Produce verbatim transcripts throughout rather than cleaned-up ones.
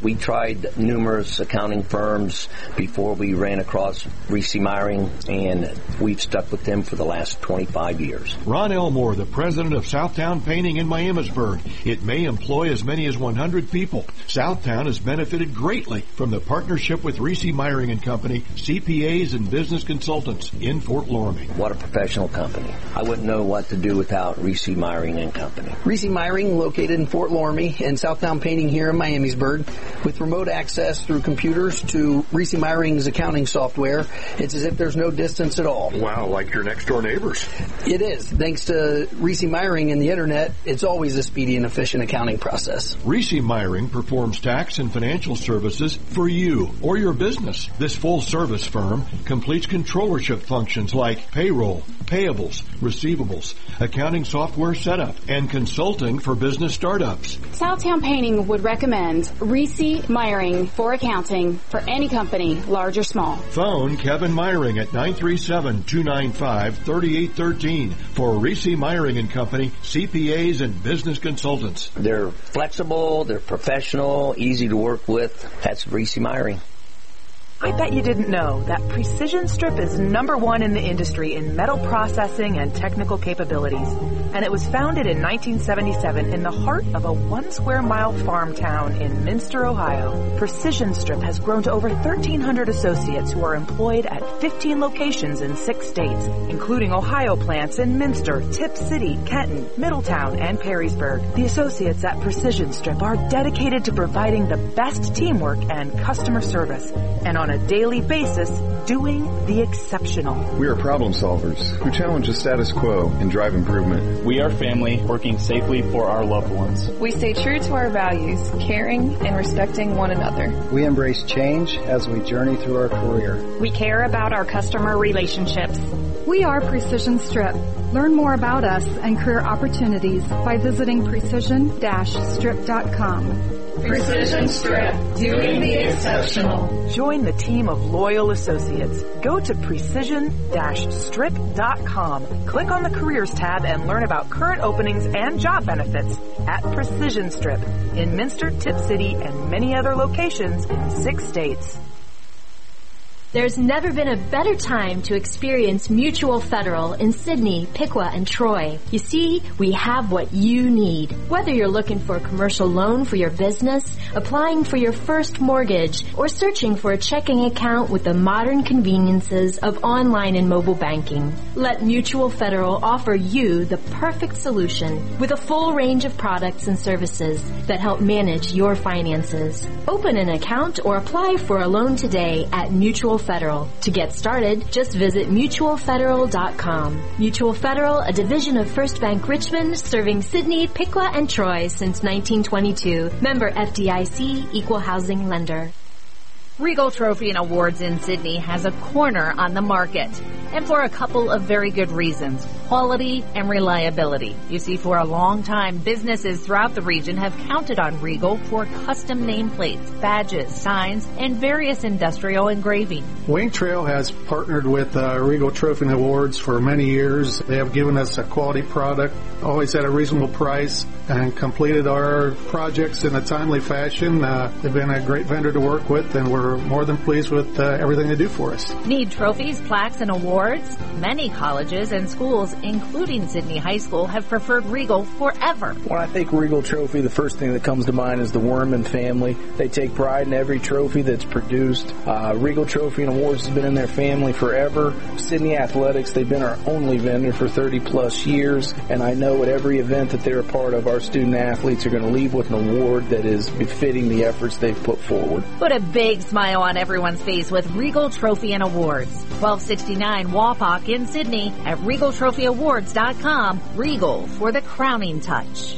We tried numerous accounting firms before we ran across Reese Meyering, and we've stuck with them for the last twenty-five years. Ron Elmore, the president of Southtown Painting in Miamisburg. It may employ as many as one hundred people. Southtown has benefited greatly from the partnership with Reese Meyering and Company, C P As and business consultants in Fort Loramie. What a professional company. I wouldn't know what to do without Reese Meyering and Company. Reese Meyering, located in Fort Loramie, and Southtown Painting here in Miamisburg, with remote access through computers to Reese Meyering's accounting software. It's as if there's no distance at all. Wow, like your next door neighbors. It is. Thanks to Reese Meyering and the internet, it's always a speedy and efficient accounting process. Reese Meyering performs tax and financial services for you or your business. This full-service firm completes controllership functions like payroll, payables, receivables, accounting software setup, and consulting for business startups. Southtown Painting would recommend Reese Meyering for accounting for any company, large or small. Phone Kevin Meyering at nine three seven, two nine five, three eight one three for Reese Meyering and Company, C P As and business consultants. They're flexible, they're professional, easy to work with. That's Reese Meyering. I bet you didn't know that Precision Strip is number one in the industry in metal processing and technical capabilities. And it was founded in nineteen seventy-seven in the heart of a one square mile farm town in Minster, Ohio. Precision Strip has grown to over thirteen hundred associates who are employed at fifteen locations in six states, including Ohio plants in Minster, Tip City, Kenton, Middletown, and Perrysburg. The associates at Precision Strip are dedicated to providing the best teamwork and customer service, and on a daily basis, doing the exceptional. We are problem solvers who challenge the status quo and drive improvement. We are family working safely for our loved ones. We stay true to our values, caring and respecting one another. We embrace change as we journey through our career. We care about our customer relationships. We are Precision Strip. Learn more about us and career opportunities by visiting precision dash strip dot com. Precision Strip, doing the exceptional. Join the team of loyal associates. Go to precision dash strip dot com. Click on the Careers tab and learn about current openings and job benefits at Precision Strip in Minster, Tip City, and many other locations in six states. There's never been a better time to experience Mutual Federal in Sidney, Piqua, and Troy. You see, we have what you need. Whether you're looking for a commercial loan for your business, applying for your first mortgage, or searching for a checking account with the modern conveniences of online and mobile banking, let Mutual Federal offer you the perfect solution with a full range of products and services that help manage your finances. Open an account or apply for a loan today at Mutual Federal. To get started, just visit mutual federal dot com. Mutual Federal, a division of First Bank Richmond, serving Sidney, Piqua, and Troy since nineteen twenty-two. Member F D I C, Equal Housing Lender. Regal Trophy and Awards in Sidney has a corner on the market, and for a couple of very good reasons: quality and reliability. You see, for a long time, businesses throughout the region have counted on Regal for custom nameplates, badges, signs, and various industrial engraving. Wayne Trail has partnered with uh, Regal Trophy and Awards for many years. They have given us a quality product, always at a reasonable price, and completed our projects in a timely fashion. Uh, they've been a great vendor to work with, and we're more than pleased with uh, everything they do for us. Need trophies, plaques, and awards? Many colleges and schools, including Sidney High School, have preferred Regal forever. When I think Regal Trophy, the first thing that comes to mind is the Worman family. They take pride in every trophy that's produced. Uh, Regal Trophy and Awards has been in their family forever. Sidney Athletics, they've been our only vendor for thirty plus years, and I know at every event that they're a part of, our student athletes are going to leave with an award that is befitting the efforts they've put forward. Put a big smile on everyone's face with Regal Trophy and Awards. twelve sixty-nine Wapak in Sidney at regal trophy awards dot com. Regal, for the crowning touch.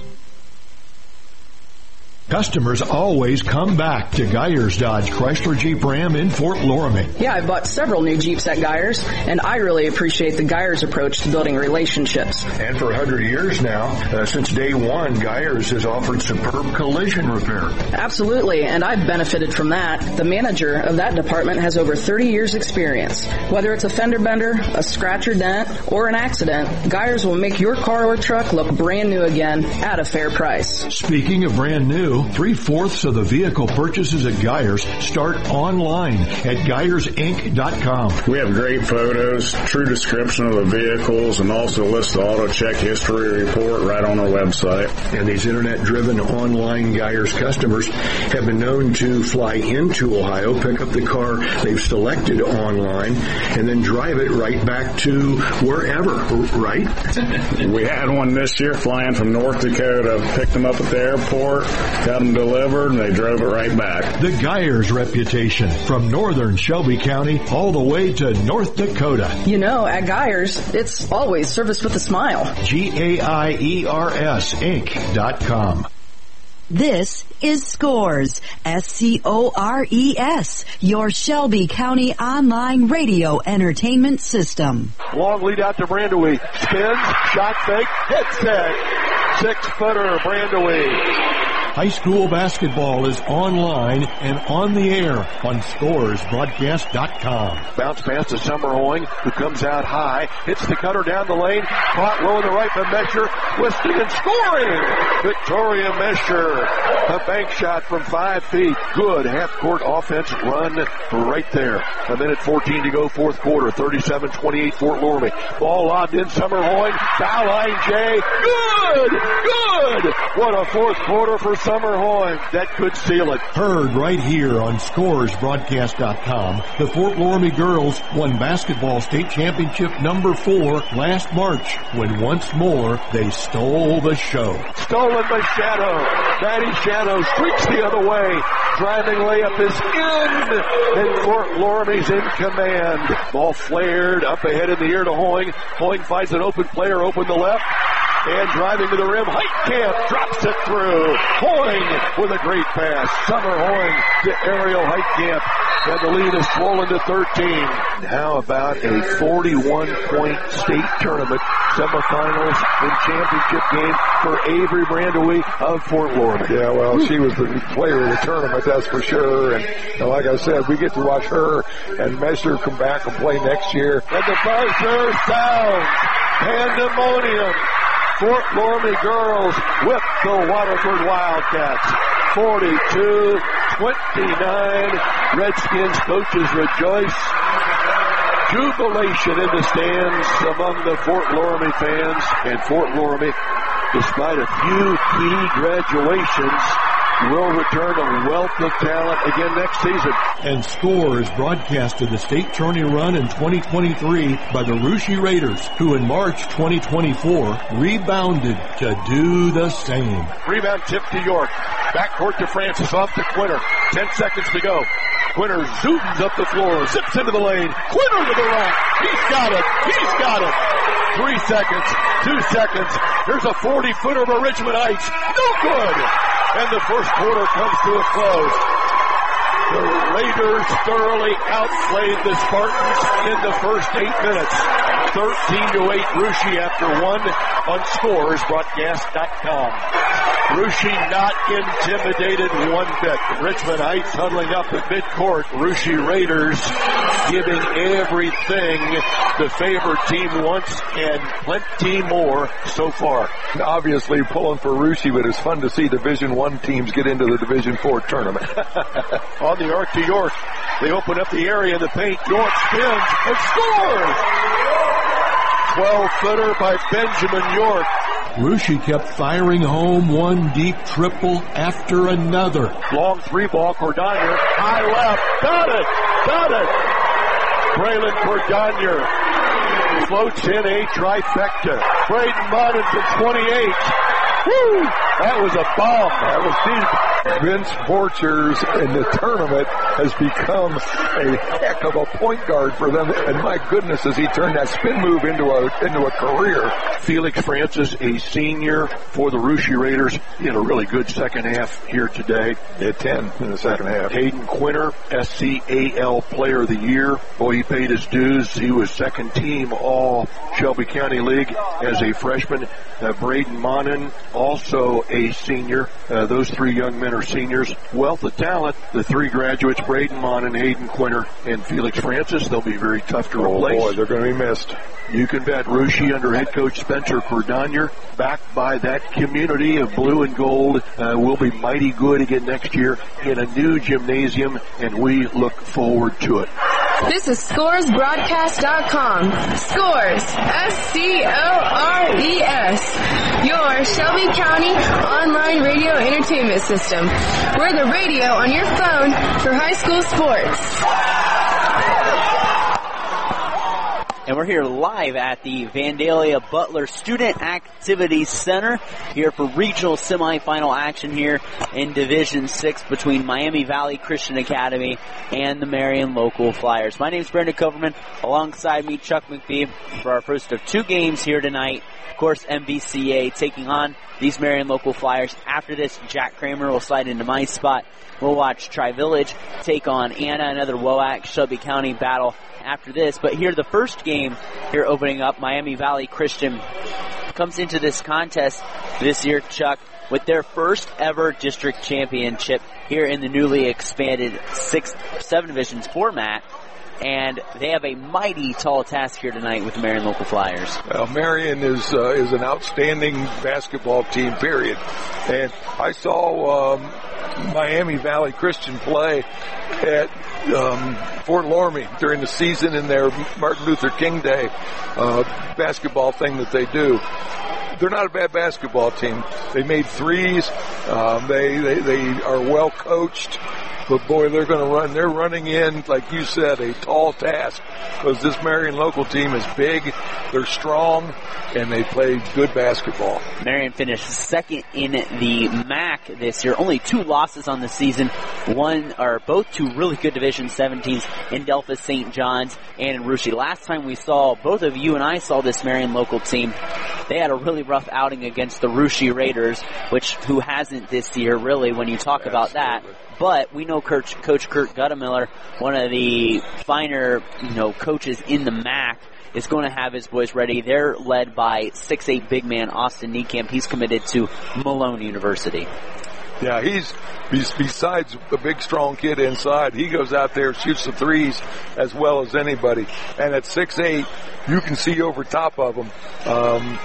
Customers always come back to Geyers Dodge Chrysler Jeep Ram in Fort Loramie. Yeah, I've bought several new Jeeps at Geyers, and I really appreciate the Geyers approach to building relationships. And for a hundred years now, uh, since day one, Geyers has offered superb collision repair. Absolutely, and I've benefited from that. The manager of that department has over thirty years experience. Whether it's a fender bender, a scratch or dent, or an accident, Geyers will make your car or truck look brand new again at a fair price. Speaking of brand new, you, three-fourths of the vehicle purchases at Geyers start online at Geyers Inc dot com. We have great photos, true description of the vehicles, and also list the auto check history report right on our website. And these internet-driven online Geyers customers have been known to fly into Ohio, pick up the car they've selected online, and then drive it right back to wherever, right? We had one this year flying from North Dakota, picked them up at the airport, got them delivered, and they drove it right back. The Geyers reputation, from northern Shelby County all the way to North Dakota. You know, at Geyers, it's always service with a smile. G A I E R S Inc dot com. This is Scores, S C O R E S, your Shelby County online radio entertainment system. Long lead out to Brandewee. Spins, shot fake, hit set. Six-footer, Brandewee. High school basketball is online and on the air on Scores Broadcast dot com. Bounce pass to Summer Hoying, who comes out high, hits the cutter down the lane, caught low in the right by Mesher, twisting and scoring! Victoria Mesher, a bank shot from five feet. Good half-court offense run right there. A minute fourteen to go, fourth quarter, thirty-seven twenty-eight Fort Loramie. Ball lobbed in, Summer Hoying, foul line, Jay. Good! Good! What a fourth quarter for Summer Hoying. That could seal it. Heard right here on Scores Broadcast dot com. The Fort Loramie girls won basketball state championship number four last March when once more they stole the show. Stolen by Shadow. Maddie Shadow streaks the other way. Driving layup is in, and Fort Loramie's in command. Ball flared up ahead in the air to Hoying. Hoying finds an open player, open the left. And driving to the rim, Heitkamp drops it through. Hoying with a great pass. Summer Hoying to Ariel Heitkamp. And the lead is swollen to thirteen. How about a forty-one point state tournament semifinals and championship game for Avery Brandewee of Fort Loramie? Yeah, well, she was the player of the tournament, that's for sure. And, and like I said, we get to watch her and Mesher come back and play next year. And the buzzer sounds. Pandemonium. Fort Loramie girls whip the Waterford Wildcats. forty-two twenty-nine. Redskins coaches rejoice. Jubilation in the stands among the Fort Loramie fans. And Fort Loramie, despite a few key graduations, will return a wealth of talent again next season. And Scores broadcasted the state tourney run in twenty twenty-three by the Russia Raiders, who in March twenty twenty-four rebounded to do the same. Rebound tip to York. Backcourt to Francis, off to Quinter. Ten seconds to go. Quinter zooms up the floor, zips into the lane. Quinter to the rack. He's got it. He's got it. Three seconds. Two seconds. Here's a forty-footer of Richmond Heights. No good. And the first quarter comes to a close. The Raiders thoroughly outplayed the Spartans in the first eight minutes. thirteen to eight Russia after one on Scores Broadcast dot com. Russia not intimidated one bit. Richmond Heights huddling up at midcourt. Russia Raiders giving everything the favored team wants and plenty more so far. Obviously pulling for Russia, but it's fun to see Division One teams get into the Division Four tournament. On the arc to York. They open up the area in the paint. York spins and scores! twelve-footer by Benjamin York. Russia kept firing home one deep triple after another. Long three ball, Cordonier, high left, got it, got it. Braylon Cordonier floats in a trifecta. Braden Martin from twenty-eight. Woo! That was a bomb. That was deep. Vince Borchers in the tournament has become a heck of a point guard for them. And my goodness, has he turned that spin move into a into a career. Felix Francis, a senior for the Russia Raiders, in a really good second half here today. At ten in the second half. Hayden Quinter, S C A L Player of the Year. Boy, he paid his dues. He was second team All Shelby County League as a freshman. Uh, Braden Monin, also a senior. Uh, those three young men are seniors. Wealth of talent. The three graduates, Braden Monin, Hayden Quinter, and Felix Francis. They'll be very tough to oh replace. Boy, they're going to be missed. You can bet Russia under head coach Spencer Cordonier, backed by that community of blue and gold, uh, will be mighty good again next year in a new gymnasium, and we look forward to it. This is Scores Broadcast dot com. Scores, S C O R E S. Your Shelby County online radio entertainment system. We're the radio on your phone for high school sports. And we're here live at the Vandalia Butler Student Activities Center here for regional semifinal action here in Division six between Miami Valley Christian Academy and the Marion Local Flyers. My name is Brandon Coverman. Alongside me, Chuck McPhee, for our first of two games here tonight. Of course, M V C A taking on these Marion Local Flyers. After this, Jack Kramer will slide into my spot. We'll watch Tri-Village take on Anna, another W O A C Shelby County battle after this. But here, the first game here opening up, Miami Valley Christian comes into this contest this year, Chuck, with their first ever district championship here in the newly expanded six, seven divisions format. And they have a mighty tall task here tonight with the Marion Local Flyers. Well, Marion is uh, is an outstanding basketball team, period. And I saw um, Miami Valley Christian play at um, Fort Loramie during the season in their Martin Luther King Day uh, basketball thing that they do. They're not a bad basketball team. They made threes. Um, they, they they are well coached. But boy, they're going to run. They're running in, like you said, a tall task because this Marion local team is big. They're strong, and they play good basketball. Marion finished second in the M A C this year. Only two losses on the season. One, or both two really good Division seven teams in Delphus Saint John's and in Russia. Last time we saw, both of you and I saw this Marion local team, they had a really rough outing against the Russia Raiders, which who hasn't this year, really, when you talk about that. But we know Coach, Coach Kurt Guttemiller, one of the finer, you know, coaches in the M A C, is going to have his boys ready. They're led by six eight big man Austin Niekamp. He's committed to Malone University. Yeah, he's, he's besides a big, strong kid inside, he goes out there and shoots the threes as well as anybody. And at six eight, you can see over top of him. Um,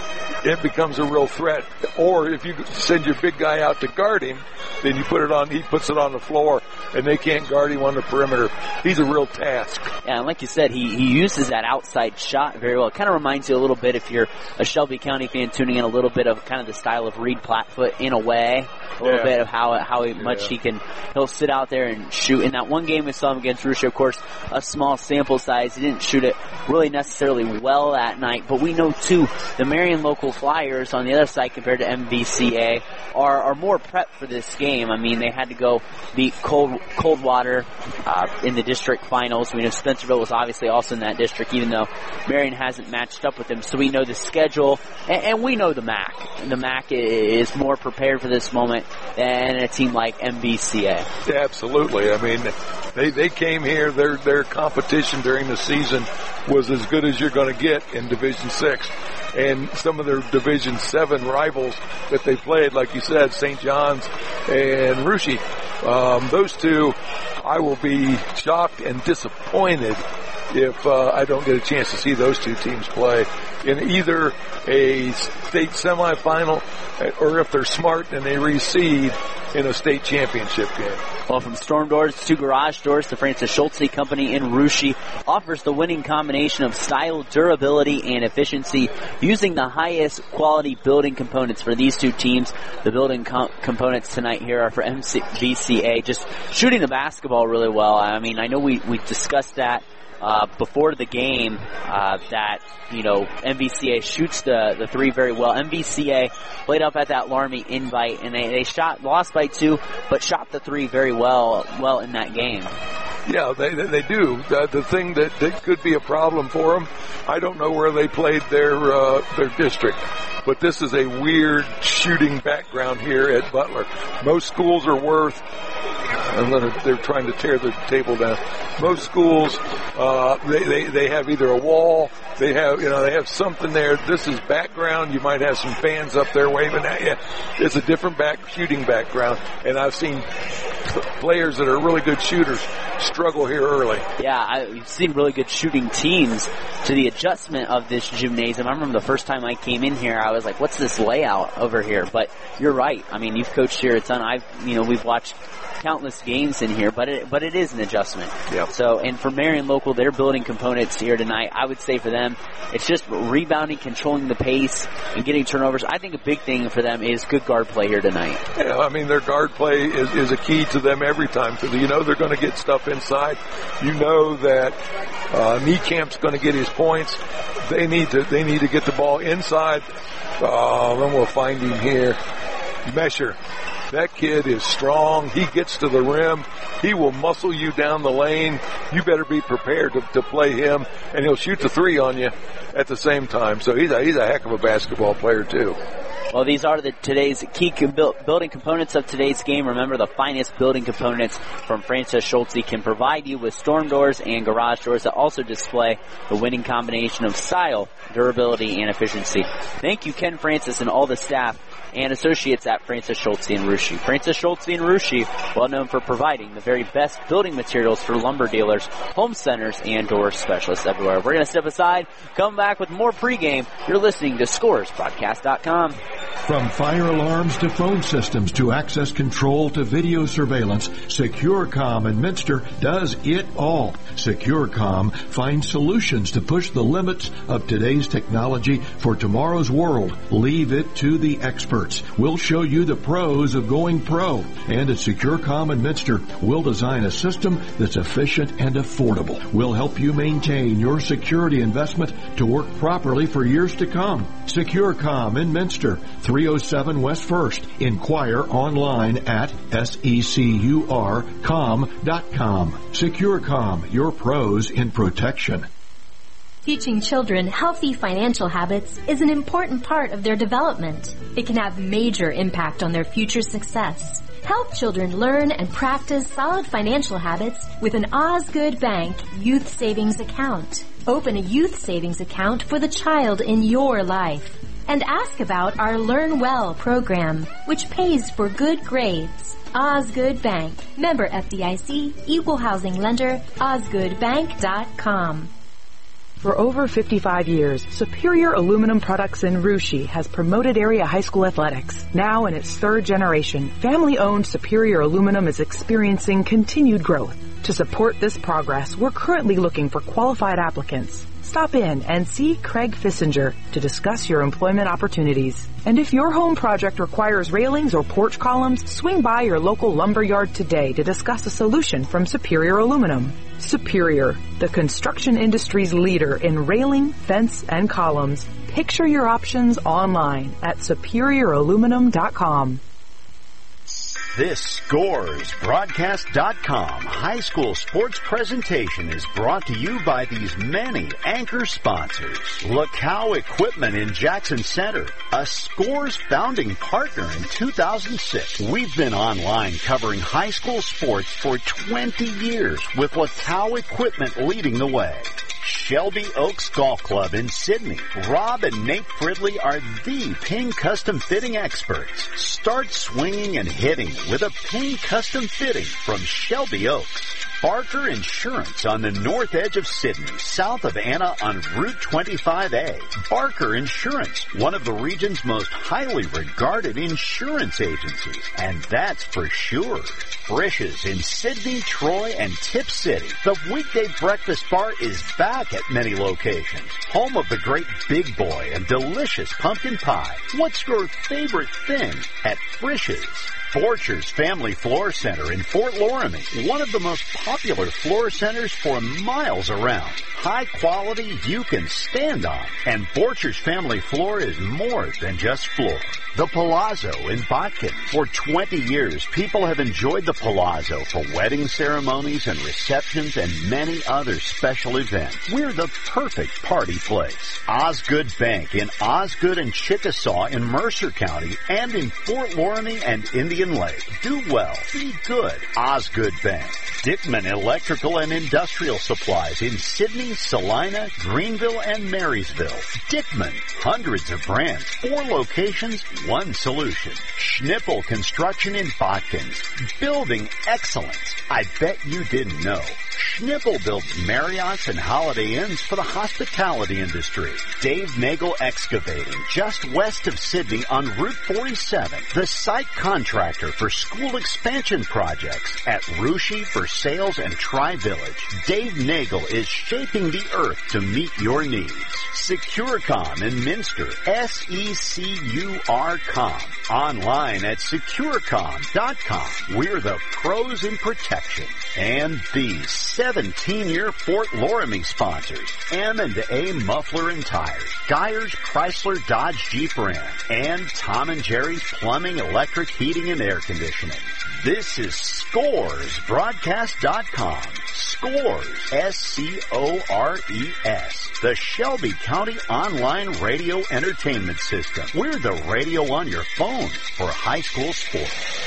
it becomes a real threat. Or if you send your big guy out to guard him, then you put it on, he puts it on the floor, and they can't guard him on the perimeter. He's a real task. Yeah, and like you said, he, he uses that outside shot very well. It kind of reminds you a little bit, if you're a Shelby County fan tuning in, a little bit of kind of the style of Reed Plattfoot in a way. A little yeah. bit of how how yeah. much he can, he'll sit out there and shoot. In that one game we saw him against Russia, of course, a small sample size. He didn't shoot it really necessarily well that night, but we know too, the Marion Local Flyers on the other side compared to M V C A are, are more prepped for this game. I mean, they had to go beat Cold, Coldwater uh, in the district finals. We know Spencerville was obviously also in that district, even though Marion hasn't matched up with them. So we know the schedule, and, and we know the M A C. The M A C is more prepared for this moment than a team like M V C A. Yeah, absolutely. I mean, they they came here. Their their competition during the season was as good as you're going to get in Division Six. And some of their Division Seven rivals that they played, like you said, Saint John's and Russia, um, those two, I will be shocked and disappointed if uh, I don't get a chance to see those two teams play in either a state semifinal or if they're smart and they reseed in a state championship game. Well, from storm doors to garage doors, the Francis Schulte Company in Russia offers the winning combination of style, durability, and efficiency using the highest quality building components for these two teams. The building com- components tonight here are for M V C A, just shooting the basketball really well. I mean, I know we, we discussed that Uh, before the game, uh, that, you know, M V C A shoots the, the three very well. M V C A played up at that Laramie invite, and they, they shot, lost by two, but shot the three very well, well in that game. Yeah, they they do. The, the thing that, that could be a problem for them, I don't know where they played their uh, their district, but this is a weird shooting background here at Butler. Most schools are worth I'm gonna, they're trying to tear the table down. Most schools, uh, they, they, they have either a wall, they have, you know, they have something there. This is background. You might have some fans up there waving at you. It's a different back, shooting background. And I've seen players that are really good shooters struggle here early. Yeah, I've seen really good shooting teams. To the adjustment of this gymnasium, I remember the first time I came in here, I was like, what's this layout over here? But you're right. I mean, you've coached here a ton. I've, you know, we've watched countless games in here, but it, but it is an adjustment. Yep. So, and for Marion Local, they're building components here tonight. I would say for them, it's just rebounding, controlling the pace, and getting turnovers. I think a big thing for them is good guard play here tonight. Yeah, I mean, their guard play is, is a key to them every time, because you know they're going to get stuff inside. You know that uh, Niecamp's going to get his points. They need to they need to get the ball inside. Uh, then we'll find him here. Mesher. That kid is strong. He gets to the rim. He will muscle you down the lane. You better be prepared to, to play him, and he'll shoot the three on you at the same time. So he's a, he's a heck of a basketball player, too. Well, these are the today's key com- building components of today's game. Remember, the finest building components from Francis Schulte can provide you with storm doors and garage doors that also display the winning combination of style, durability, and efficiency. Thank you, Ken Francis, and all the staff and associates at Francis Schulte and Ruschi. Francis Schulte and Ruschi, well known for providing the very best building materials for lumber dealers, home centers, and door specialists everywhere. We're going to step aside, come back with more pregame. You're listening to Scores Broadcast dot com. From fire alarms to phone systems to access control to video surveillance, SecureCom in Minster does it all. SecureCom finds solutions to push the limits of today's technology for tomorrow's world. Leave it to the experts. We'll show you the pros of going pro. And at SecureCom in Minster, we'll design a system that's efficient and affordable. We'll help you maintain your security investment to work properly for years to come. SecureCom in Minster, three oh seven West First. Inquire online at secur com dot com. SecureCom, your pros in protection. Teaching children healthy financial habits is an important part of their development. It can have major impact on their future success. Help children learn and practice solid financial habits with an Osgood Bank Youth Savings Account. Open a youth savings account for the child in your life. And ask about our Learn Well program, which pays for good grades. Osgood Bank. Member F D I C, Equal Housing Lender, osgood bank dot com. For over fifty-five years, Superior Aluminum Products in Ruschi has promoted area high school athletics. Now in its third generation, family-owned Superior Aluminum is experiencing continued growth. To support this progress, we're currently looking for qualified applicants. Stop in and see Craig Fissinger to discuss your employment opportunities. And if your home project requires railings or porch columns, swing by your local lumber yard today to discuss a solution from Superior Aluminum. Superior, the construction industry's leader in railing, fence, and columns. Picture your options online at superior aluminum dot com. This Scores Broadcast dot com high school sports presentation is brought to you by these many anchor sponsors. LaCow Equipment in Jackson Center, a Scores founding partner in two thousand six. We've been online covering high school sports for twenty years with LaCow Equipment leading the way. Shelby Oaks Golf Club in Sydney. Rob and Nate Fridley are the Ping Custom Fitting experts. Start swinging and hitting with a Ping Custom Fitting from Shelby Oaks. Barker Insurance on the north edge of Sydney, south of Anna on Route twenty-five A. Barker Insurance, one of the region's most highly regarded insurance agencies, and that's for sure. Frisch's in Sydney, Troy, and Tip City. The weekday breakfast bar is back at many locations. Home of the great Big Boy and delicious pumpkin pie. What's your favorite thing at Frisch's? Borchers Family Floor Center in Fort Loramie, one of the most popular floor centers for miles around. High quality you can stand on. And Borchers Family Floor is more than just floor. The Palazzo in Botkin. For twenty years, people have enjoyed the Palazzo for wedding ceremonies and receptions and many other special events. We're the perfect party place. Osgood Bank in Osgood and Chickasaw in Mercer County and in Fort Loramie and Indian Indian Lake, Do Well, Be Good, Osgood Bank, Dickman Electrical and Industrial Supplies in Sidney, Salina, Greenville, and Marysville. Dickman, hundreds of brands, four locations, one solution. Schnippel Construction in Botkins, building excellence. I bet you didn't know. Schnippel builds Marriotts and Holiday Inns for the hospitality industry. Dave Nagel Excavating, just west of Sidney on Route forty-seven. The site contractor for school expansion projects at Russia for Sales and Tri-Village. Dave Nagel is shaping the earth to meet your needs. Securicom in Minster, S E C U R com. Online at securicom dot com. We're the pros in protection. And these seventeen-year Fort Loramie sponsors, M and A Muffler and Tires, Geyer's Chrysler Dodge Jeep Ram, and Tom and Jerry's Plumbing, Electric, Heating, and Air Conditioning. This is Scores Broadcast dot com. Scores, S C O R E S. The Shelby County Online Radio Entertainment System. We're the radio on your phone for high school sports.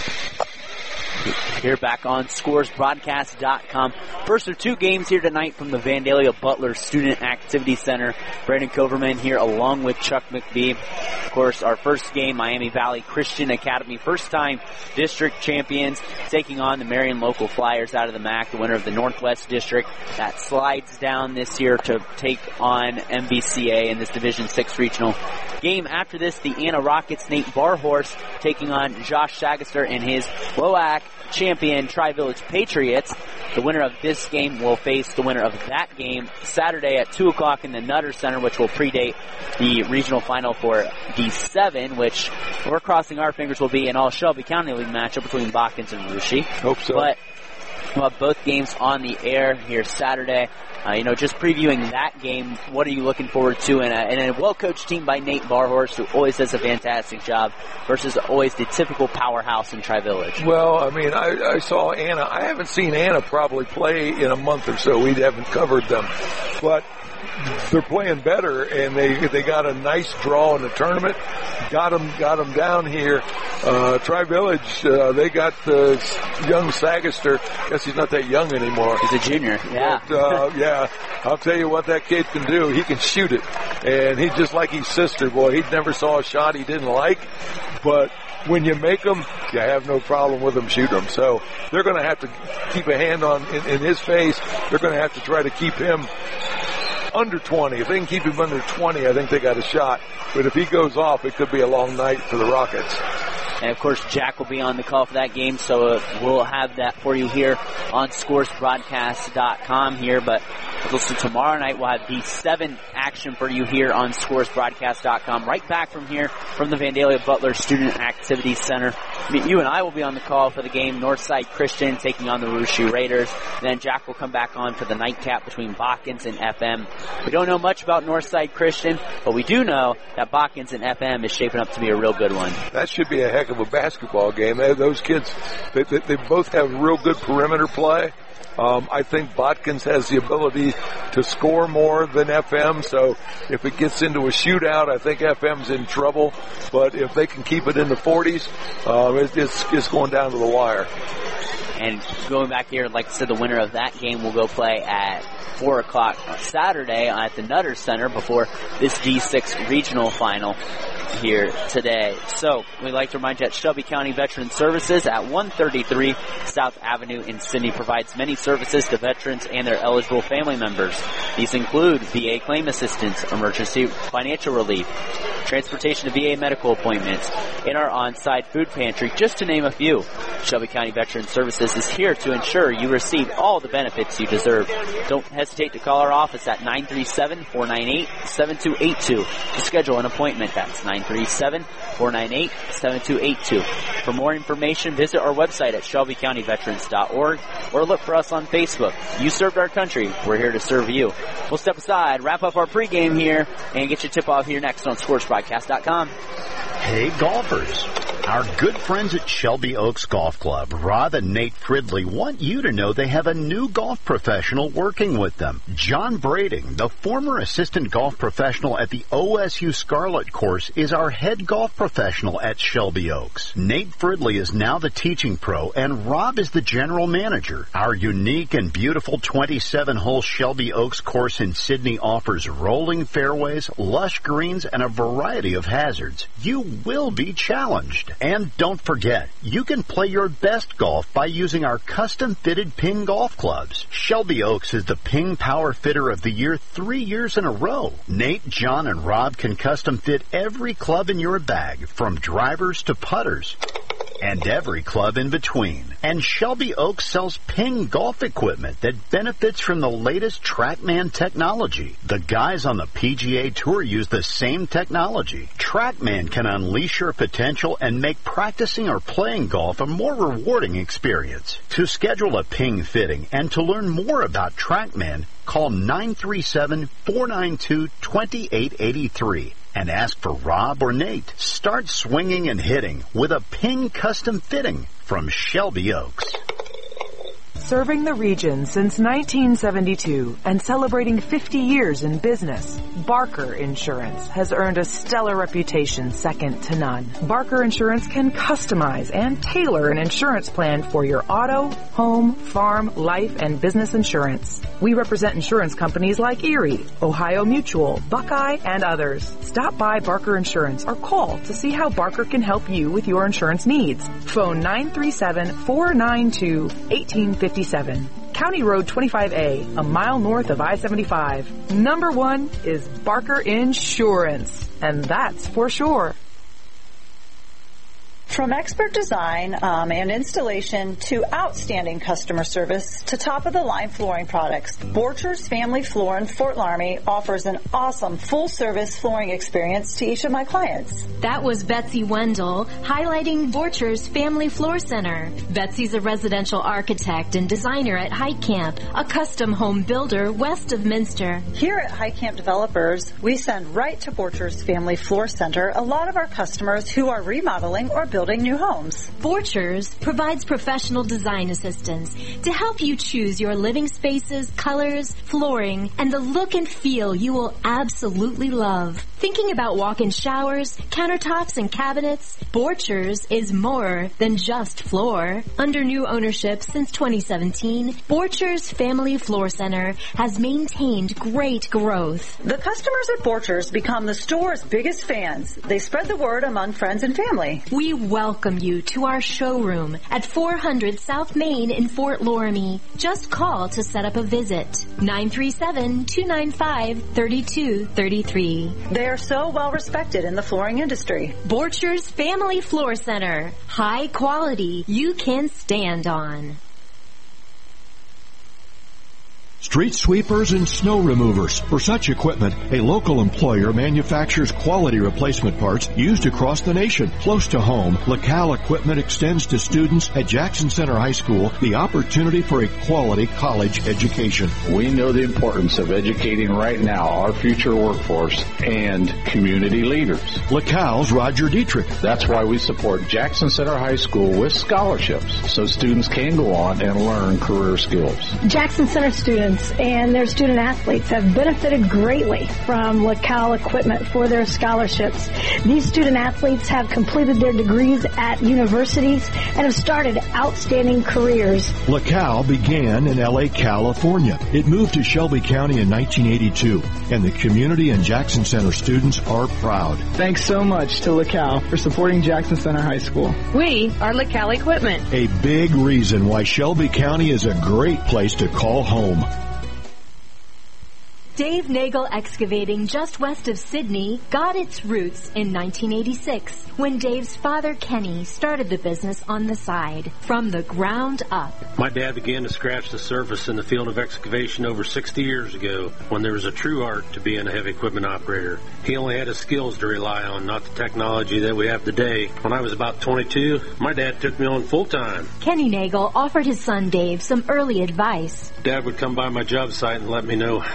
Here back on Scores Broadcast dot com. First of two games here tonight from the Vandalia Butler Student Activity Center. Brandon Coverman here along with Chuck McBee. Of course, our first game, Miami Valley Christian Academy, first time district champions, taking on the Marion Local Flyers out of the M A C, the winner of the Northwest District. That slides down this year to take on M V C A in this Division six regional game. After this, the Anna Rockets' Nate Barhorse taking on Josh Sagaster and his W O A C champion Tri-Village Patriots. The winner of this game will face the winner of that game Saturday at two o'clock in the Nutter Center, which will predate the regional final for D seven, which we're crossing our fingers will be an all-Shelby County League matchup between Botkins and Russia. Hope so. But we'll have both games on the air here Saturday. Uh, you know, just previewing that game, what are you looking forward to in a, in a well-coached team by Nate Barhorse, who always does a fantastic job, versus always the typical powerhouse in Tri-Village? Well, I mean, I, I saw Anna. I haven't seen Anna probably play in a month or so. We haven't covered them. But they're playing better, and they they got a nice draw in the tournament. Got them, got them down here. Uh, Tri-Village, uh, they got the young Sagaster. Guess he's not that young anymore. He's a junior. Yeah. But, uh, yeah. I'll tell you what that kid can do. He can shoot it, and he's just like his sister. Boy, he never saw a shot he didn't like, but when you make them, you have no problem with them shooting them. So they're going to have to keep a hand on in, in his face. They're going to have to try to keep him under twenty. If they can keep him under twenty, I think they got a shot. But if he goes off, it could be a long night for the Rockets. And, of course, Jack will be on the call for that game, so uh, we'll have that for you here on Scores Broadcast dot com here. But listen, tomorrow night we'll have D seven action for you here on Scores Broadcast dot com. Right back from here from the Vandalia Butler Student Activity Center. I mean, you and I will be on the call for the game. Northside Christian taking on the Russia Raiders. And then Jack will come back on for the nightcap between Botkins and F M. We don't know much about Northside Christian, but we do know that Botkins and F M is shaping up to be a real good one. That should be a heck of a basketball game. They, those kids, they, they, they both have real good perimeter play. Um, I think Botkins has the ability to score more than F M, so if it gets into a shootout, I think F M's in trouble. But if they can keep it in the forties, uh, it, it's, it's going down to the wire. And going back here, like I said, the winner of that game will go play at four o'clock Saturday at the Nutter Center before this D six regional final here today. So we'd like to remind you that Shelby County Veteran Services at one thirty-three South Avenue in Sidney provides many services to veterans and their eligible family members. These include V A claim assistance, emergency financial relief, transportation to V A medical appointments, and our on-site food pantry, just to name a few. Shelby County Veteran Services is here to ensure you receive all the benefits you deserve. Don't hesitate to call our office at nine three seven, four nine eight, seven two eight two to schedule an appointment. That's nine three seven, four nine eight, seven two eight two. For more information, visit our website at shelby county veterans dot org or look for us on Facebook. You served our country. We're here to serve you. We'll step aside, wrap up our pregame here, and get your tip-off here next on Scores Broadcast dot com. Hey, golfers. Our good friends at Shelby Oaks Golf Club, Rob and Nate Fridley, want you to know they have a new golf professional working with them. John Brading, the former assistant golf professional at the O S U Scarlet course, is our head golf professional at Shelby Oaks. Nate Fridley is now the teaching pro, and Rob is the general manager. Our unique and beautiful twenty-seven hole Shelby Oaks course in Sydney offers rolling fairways, lush greens, and a variety of hazards. You will be challenged. And don't forget, you can play your best golf by using our custom-fitted Ping golf clubs. Shelby Oaks is the Ping Power Fitter of the Year three years in a row. Nate, John, and Rob can custom-fit every club in your bag, from drivers to putters, and every club in between. And Shelby Oaks sells Ping golf equipment that benefits from the latest TrackMan technology. The guys on the P G A Tour use the same technology. TrackMan can unleash your potential and make practicing or playing golf a more rewarding experience. To schedule a Ping fitting and to learn more about TrackMan, call nine three seven, four nine two, two eight eight three. And ask for Rob or Nate. Start swinging and hitting with a Ping custom fitting from Shelby Oaks. Serving the region since nineteen seventy-two and celebrating fifty years in business, Barker Insurance has earned a stellar reputation second to none. Barker Insurance can customize and tailor an insurance plan for your auto, home, farm, life, and business insurance. We represent insurance companies like Erie, Ohio Mutual, Buckeye, and others. Stop by Barker Insurance or call to see how Barker can help you with your insurance needs. Phone nine three seven, four nine two, one eight five seven. County Road twenty-five A, a mile north of I seventy-five. Number one is Barker Insurance, and that's for sure. From expert design um, and installation to outstanding customer service to top-of-the-line flooring products, Borchers Family Floor in Fort Laramie offers an awesome full-service flooring experience to each of my clients. That was Betsy Wendell highlighting Borchers Family Floor Center. Betsy's a residential architect and designer at High Camp, a custom home builder west of Minster. Here at High Camp Developers, we send right to Borchers Family Floor Center a lot of our customers who are remodeling or building Building new homes. Borchers provides professional design assistance to help you choose your living spaces, colors, flooring, and the look and feel you will absolutely love. Thinking about walk-in showers, countertops, and cabinets? Borchers is more than just floor. Under new ownership since twenty seventeen, Borchers Family Floor Center has maintained great growth. The customers at Borchers become the store's biggest fans. They spread the word among friends and family. We welcome you to our showroom at four hundred South Main in Fort Laramie. Just call to set up a visit. nine three seven, two nine five, three two three three. They are so well respected in the flooring industry. Borchers Family Floor Center. High quality you can stand on. Street sweepers and snow removers. For such equipment, a local employer manufactures quality replacement parts used across the nation. Close to home, LaCal Equipment extends to students at Jackson Center High School the opportunity for a quality college education. We know the importance of educating right now our future workforce and community leaders. LaCal's Roger Dietrich. That's why we support Jackson Center High School with scholarships so students can go on and learn career skills. Jackson Center students and their student athletes have benefited greatly from LaCal Equipment for their scholarships. These student athletes have completed their degrees at universities and have started outstanding careers. LaCal began in L A, California. It moved to Shelby County in nineteen eighty-two, and the community and Jackson Center students are proud. Thanks so much to LaCal for supporting Jackson Center High School. We are LaCal Equipment. A big reason why Shelby County is a great place to call home. Dave Nagel Excavating, just west of Sydney, got its roots in nineteen eighty-six when Dave's father, Kenny, started the business on the side, from the ground up. My dad began to scratch the surface in the field of excavation over sixty years ago when there was a true art to being a heavy equipment operator. He only had his skills to rely on, not the technology that we have today. When I was about twenty-two, my dad took me on full-time. Kenny Nagel offered his son Dave some early advice. Dad would come by my job site and let me know how I could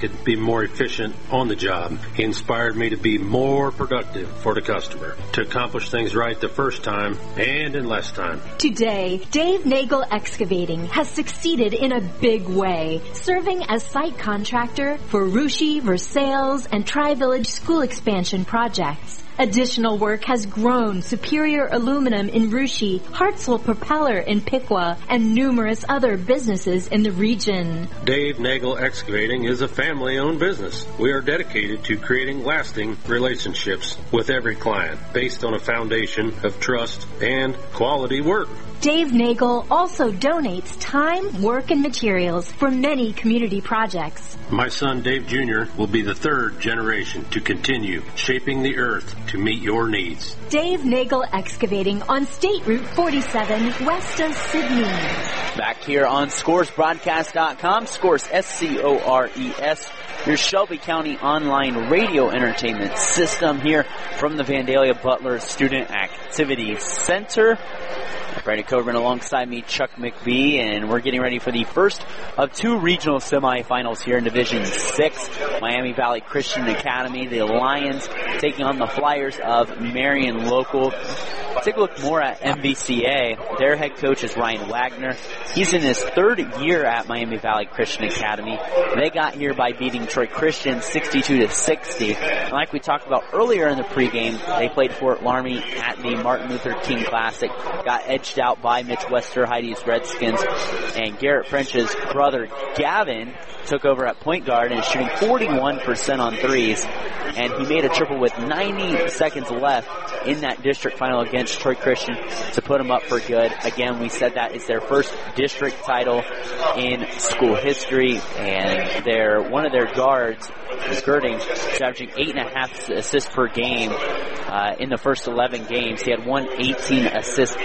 could be more efficient on the job. He inspired me to be more productive for the customer, to accomplish things right the first time and in less time. Today, Dave Nagel Excavating has succeeded in a big way, serving as site contractor for Russia, Versailles, and Tri-Village school expansion projects. Additional work has grown Superior Aluminum in Russia, Hartsville Propeller in Piqua, and numerous other businesses in the region. Dave Nagel Excavating is a family-owned business. We are dedicated to creating lasting relationships with every client based on a foundation of trust and quality work. Dave Nagel also donates time, work, and materials for many community projects. My son Dave Junior will be the third generation to continue shaping the earth to meet your needs. Dave Nagel Excavating on State Route forty-seven, west of Sydney. Back here on Scores Broadcast dot com, Scores, S C O R E S, your Shelby County online radio entertainment system here from the Vandalia Butler Student Activities Center. Brandon Coburn alongside me, Chuck McBee, and we're getting ready for the first of two regional semifinals here in Division six. Miami Valley Christian Academy, the Lions taking on the Flyers of Marion Local. Take a look more at M V C A. Their head coach is Ryan Wagner. He's in his third year at Miami Valley Christian Academy. They got here by beating Troy Christian sixty-two to sixty. And like we talked about earlier in the pregame, they played Fort Laramie at the Martin Luther King Classic. Got edged out by Mitch Wester, Heidi's Redskins. And Garrett French's brother Gavin took over at point guard and is shooting forty-one percent on threes. And he made a triple with ninety seconds left in that district final against Troy Christian to put them up for good. Again, we said that is their first district title in school history, and their one of their guards, Girding, is averaging eight and a half assists per game uh, in the first eleven games. He had one eighteen assist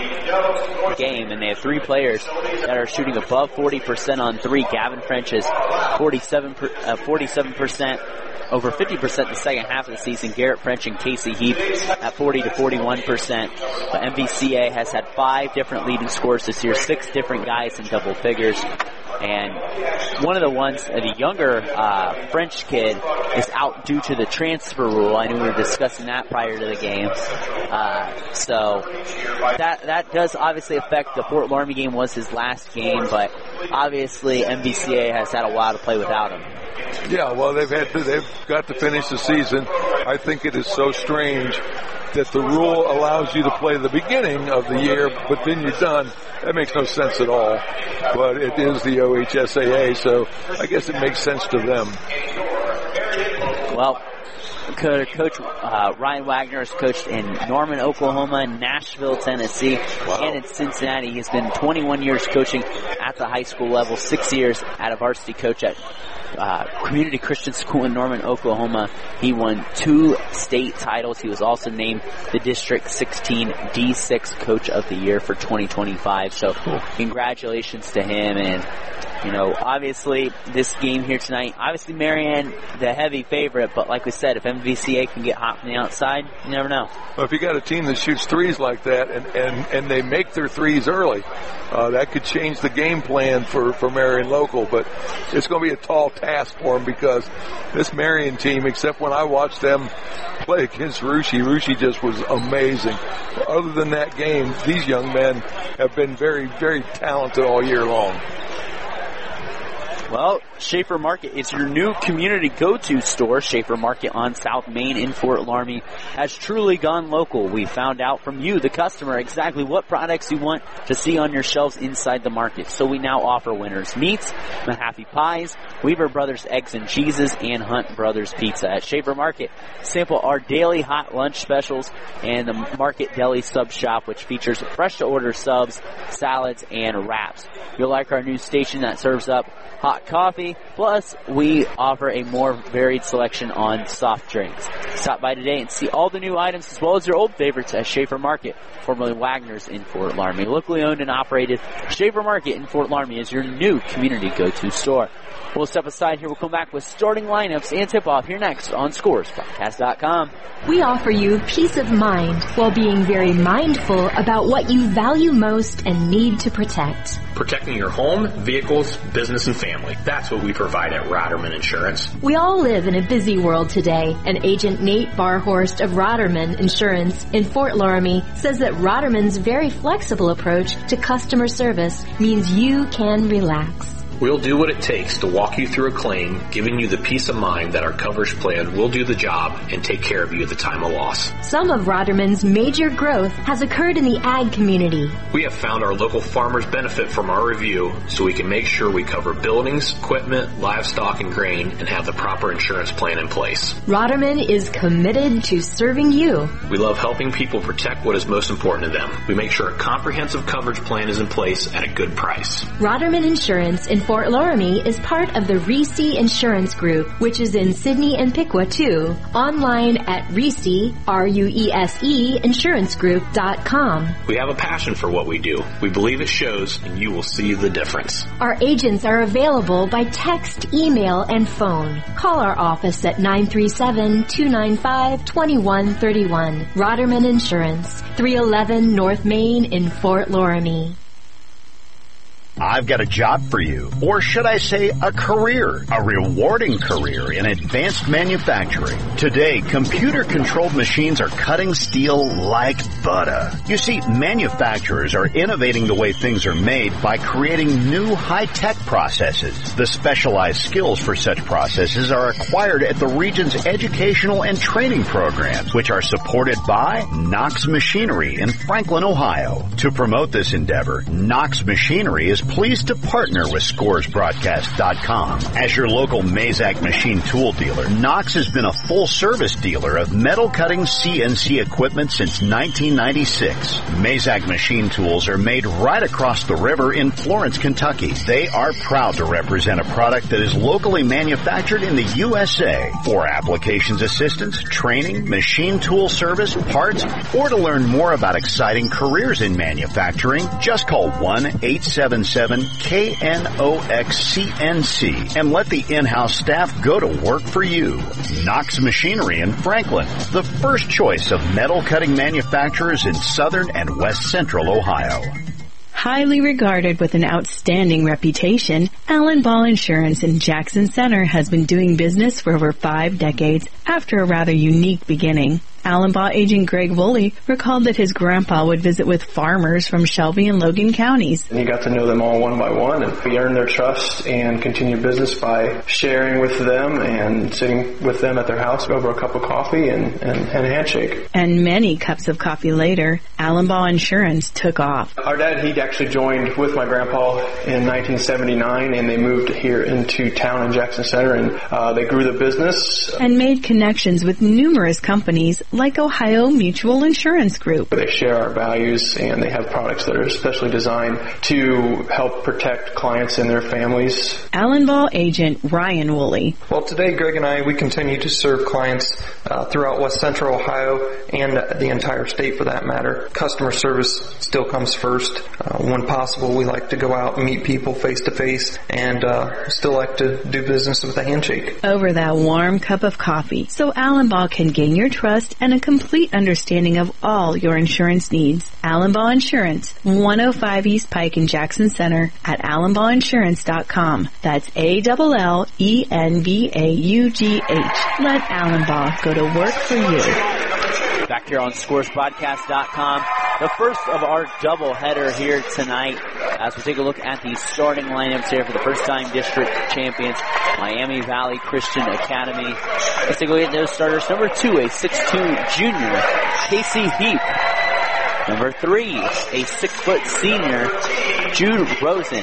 game, and they have three players that are shooting above forty percent on three. Gavin French is forty-seven percent. Over fifty percent in the second half of the season. Garrett French and Casey Heap at forty to forty-one percent. But M V C A has had five different leading scorers this year, six different guys in double figures. And one of the ones, uh, the younger uh, French kid, is out due to the transfer rule. I knew we were discussing that prior to the game. Uh, so that that does obviously affect the Fort Laramie game. Was his last game, but obviously M V C A has had a while to play without him. Yeah, well, they've had to, they've got to finish the season. I think it is so strange that the rule allows you to play the beginning of the year, but then you're done. That makes no sense at all. But it is the O H S A A, so I guess it makes sense to them. Well, Coach uh, Ryan Wagner has coached in Norman, Oklahoma, Nashville, Tennessee, wow. and in Cincinnati. He's been twenty-one years coaching at the high school level, six years at a varsity coach at uh, Community Christian School in Norman, Oklahoma. He won two state titles. He was also named the District sixteen D six Coach of the Year for twenty twenty-five. So cool. Congratulations to him. And you know, obviously, this game here tonight, obviously Marion, the heavy favorite, but like we said, if M V C A can get hot from the outside, you never know. Well, if you got a team that shoots threes like that and, and, and they make their threes early, uh, that could change the game plan for, for Marion Local, but it's going to be a tall task for them because this Marion team, except when I watched them play against Russia, Russia just was amazing. Other than that game, these young men have been very, very talented all year long. Well, Schaefer Market, it's your new community go-to store. Schaefer Market on South Main in Fort Laramie has truly gone local. We found out from you, the customer, exactly what products you want to see on your shelves inside the market. So we now offer Winners Meats, Mahaffey Pies, Weaver Brothers Eggs and Cheeses, and Hunt Brothers Pizza. At Schaefer Market, sample our daily hot lunch specials and the Market Deli Sub Shop, which features fresh-to-order subs, salads, and wraps. You'll like our new station that serves up hot coffee, plus we offer a more varied selection on soft drinks. Stop by today and see all the new items as well as your old favorites at Schaefer Market, formerly Wagner's in Fort Laramie. Locally owned and operated, Schaefer Market in Fort Laramie is your new community go-to store. We'll step aside here. We'll come back with starting lineups and tip-off here next on Scores Broadcast dot com. We offer you peace of mind while being very mindful about what you value most and need to protect. Protecting your home, vehicles, business, and family. That's what we provide at Roderman Insurance. We all live in a busy world today, and Agent Nate Barhorst of Roderman Insurance in Fort Laramie says that Roderman's very flexible approach to customer service means you can relax. We'll do what it takes to walk you through a claim, giving you the peace of mind that our coverage plan will do the job and take care of you at the time of loss. Some of Roderman's major growth has occurred in the ag community. We have found our local farmers benefit from our review, so we can make sure we cover buildings, equipment, livestock, and grain, and have the proper insurance plan in place. Roderman is committed to serving you. We love helping people protect what is most important to them. We make sure a comprehensive coverage plan is in place at a good price. Roderman Insurance in Fort Laramie is part of the Reese Insurance Group, which is in Sidney and Piqua too. Online at Reese, R U E S E, insurance group dot com. We have a passion for what we do. We believe it shows, and you will see the difference. Our agents are available by text, email, and phone. Call our office at nine three seven, two nine five, two one three one. Roderman Insurance, three eleven North Main in Fort Laramie. I've got a job for you, or should I say a career, a rewarding career in advanced manufacturing. Today, computer-controlled machines are cutting steel like butter. You see, manufacturers are innovating the way things are made by creating new high-tech processes. The specialized skills for such processes are acquired at the region's educational and training programs, which are supported by Knox Machinery in Franklin, Ohio. To promote this endeavor, Knox Machinery is pleased to partner with Scores Broadcast dot com. As your local Mazak machine tool dealer, Knox has been a full-service dealer of metal-cutting C N C equipment since nineteen ninety-six. Mazak machine tools are made right across the river in Florence, Kentucky. They are proud to represent a product that is locally manufactured in the U S A. For applications assistance, training, machine tool service, parts, or to learn more about exciting careers in manufacturing, just call one eight seven seven K N O X C N C and let the in-house staff go to work for you. Knox Machinery in Franklin, the first choice of metal cutting manufacturers in southern and west central Ohio. Highly regarded with an outstanding reputation, Allen Ball Insurance in Jackson Center has been doing business for over five decades after a rather unique beginning. Allen Ball agent Greg Woolley recalled that his grandpa would visit with farmers from Shelby and Logan counties. And he got to know them all one by one, and we earned their trust and continued business by sharing with them and sitting with them at their house over a cup of coffee and, and, and a handshake. And many cups of coffee later, Allen Ball Insurance took off. Our dad, he actually joined with my grandpa in nineteen seventy-nine, and they moved here into town in Jackson Center, and uh, they grew the business. And made connections with numerous companies like Ohio Mutual Insurance Group. They share our values, and they have products that are especially designed to help protect clients and their families. Allen Ball agent Ryan Woolley. Well, today Greg and I, we continue to serve clients uh, throughout West Central Ohio and the entire state for that matter. Customer service still comes first. Uh, when possible, we like to go out and meet people face to face, and uh, still like to do business with a handshake. Over that warm cup of coffee, so Allen Ball can gain your trust and a complete understanding of all your insurance needs. Allen Ball Insurance, one oh five East Pike in Jackson Center at allen ball insurance dot com. That's A L L E N B A U G H. Let Allen Ball go to work for you. Back here on Scores Broadcast dot com, the first of our doubleheader here tonight as we take a look at the starting lineups here for the first-time district champions, Miami Valley Christian Academy. Let's take a look at those starters. Number two, a six two junior, Casey Heap. Number three, a six foot senior, Jude Rosen.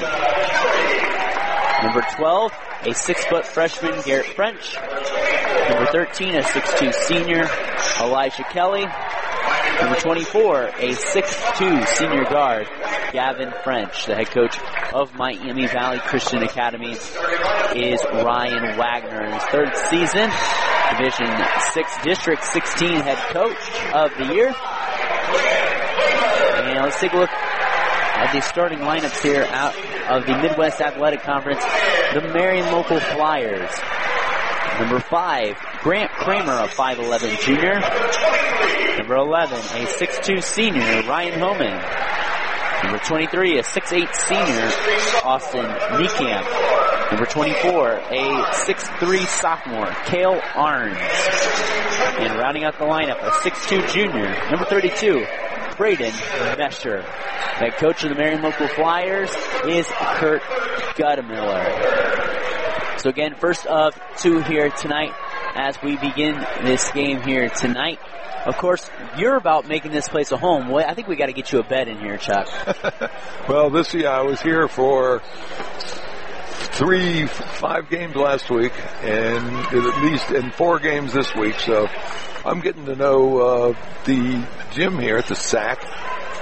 Number twelve, a six foot freshman, Garrett French. Number thirteen, a six two senior, Elijah Kelly. Number twenty-four, a six two senior guard, Gavin French. The head coach of Miami Valley Christian Academy is Ryan Wagner. In his third season, Division six District sixteen head coach of the year. And let's take a look at the starting lineups here out of the Midwest Athletic Conference, the Marion Local Flyers. Number five, Grant Kramer, a five eleven junior. Number eleven, a six two senior, Ryan Homan. Number twenty-three, a six eight senior, Austin Niekamp. Number twenty-four, a six three sophomore, Kale Arns. And rounding out the lineup, a six two junior, number thirty-two, Braden Mesher. Head coach of the Marion Local Flyers is Kurt Guttemiller. So again, first of two here tonight as we begin this game here tonight. Of course, you're about making this place a home. Well, I think we got to get you a bed in here, Chuck. Well, this year I was here for three, five games last week, and at least in four games this week. So I'm getting to know uh, the gym here at the S A C.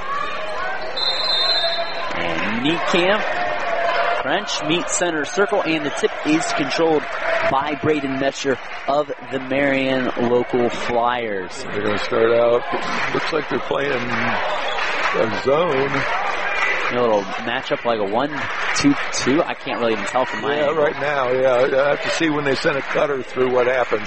And Niekamp. French meets center circle, and the tip is controlled by Braden Mesher of the Marion Local Flyers. They're going to start out, looks like they're playing a zone. A little matchup like a one two two. I can't really even tell from my Yeah, angle. right now, yeah. I have to see when they send a cutter through what happens.